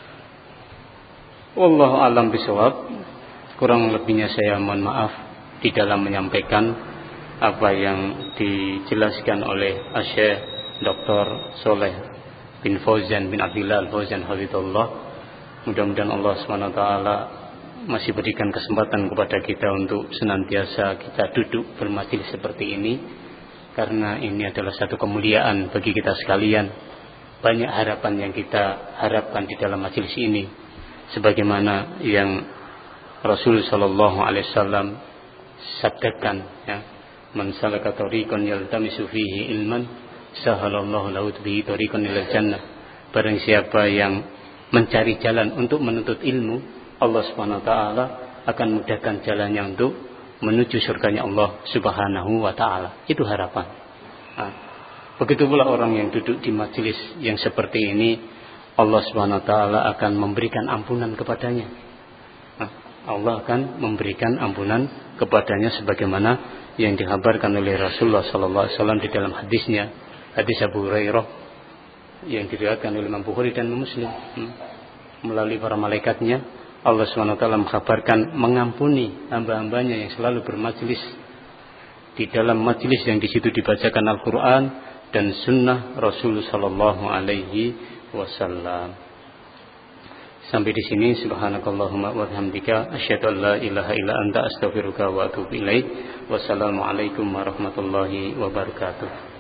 wallahu a'lam bishawab. Kurang lebihnya saya mohon maaf di dalam menyampaikan apa yang dijelaskan oleh Syekh Doktor Soleh bin Fauzan bin Abdullah Al-Fauzan hafizahullah. Mudah-mudahan Allah subhanahu wa taala masih berikan kesempatan kepada kita untuk senantiasa kita duduk bermajelis seperti ini, karena ini adalah satu kemuliaan bagi kita sekalian. Banyak harapan yang kita harapkan di dalam majelis ini, sebagaimana yang Rasul sallallahu alaihi wasallam sabdakan, ya, man salaka tariqan yaltamisu fihi ilman sahalallahu lahu bihi tariqan ilal jannah. Barang siapa yang mencari jalan untuk menuntut ilmu, Allah subhanahu wa ta'ala akan mudahkan jalannya untuk menuju surganya Allah subhanahu wa ta'ala. Itu harapan. Nah, begitu pula orang yang duduk di majelis yang seperti ini, Allah subhanahu wa ta'ala akan memberikan ampunan kepadanya. Nah, Allah akan memberikan ampunan kepadanya sebagaimana yang dikabarkan oleh Rasulullah sallallahu alaihi wasallam di dalam hadisnya, hadis Abu Hurairah yang diriwayatkan oleh Imam Bukhari dan Muslim, hmm. melalui para malaikatnya Allah subhanahu wa taala mengkabarkan mengampuni hamba-hambanya yang selalu bermajlis di dalam majlis yang di situ dibacakan Al-Quran dan Sunnah Rasul Sallallahu Alaihi Wasallam. Sampai di sini, subhanakallahumma wa bihamdika asyhadu an la ilaha illa anta astaghfiruka wa atubu ilaik. Wassalamualaikum warahmatullahi wabarakatuh.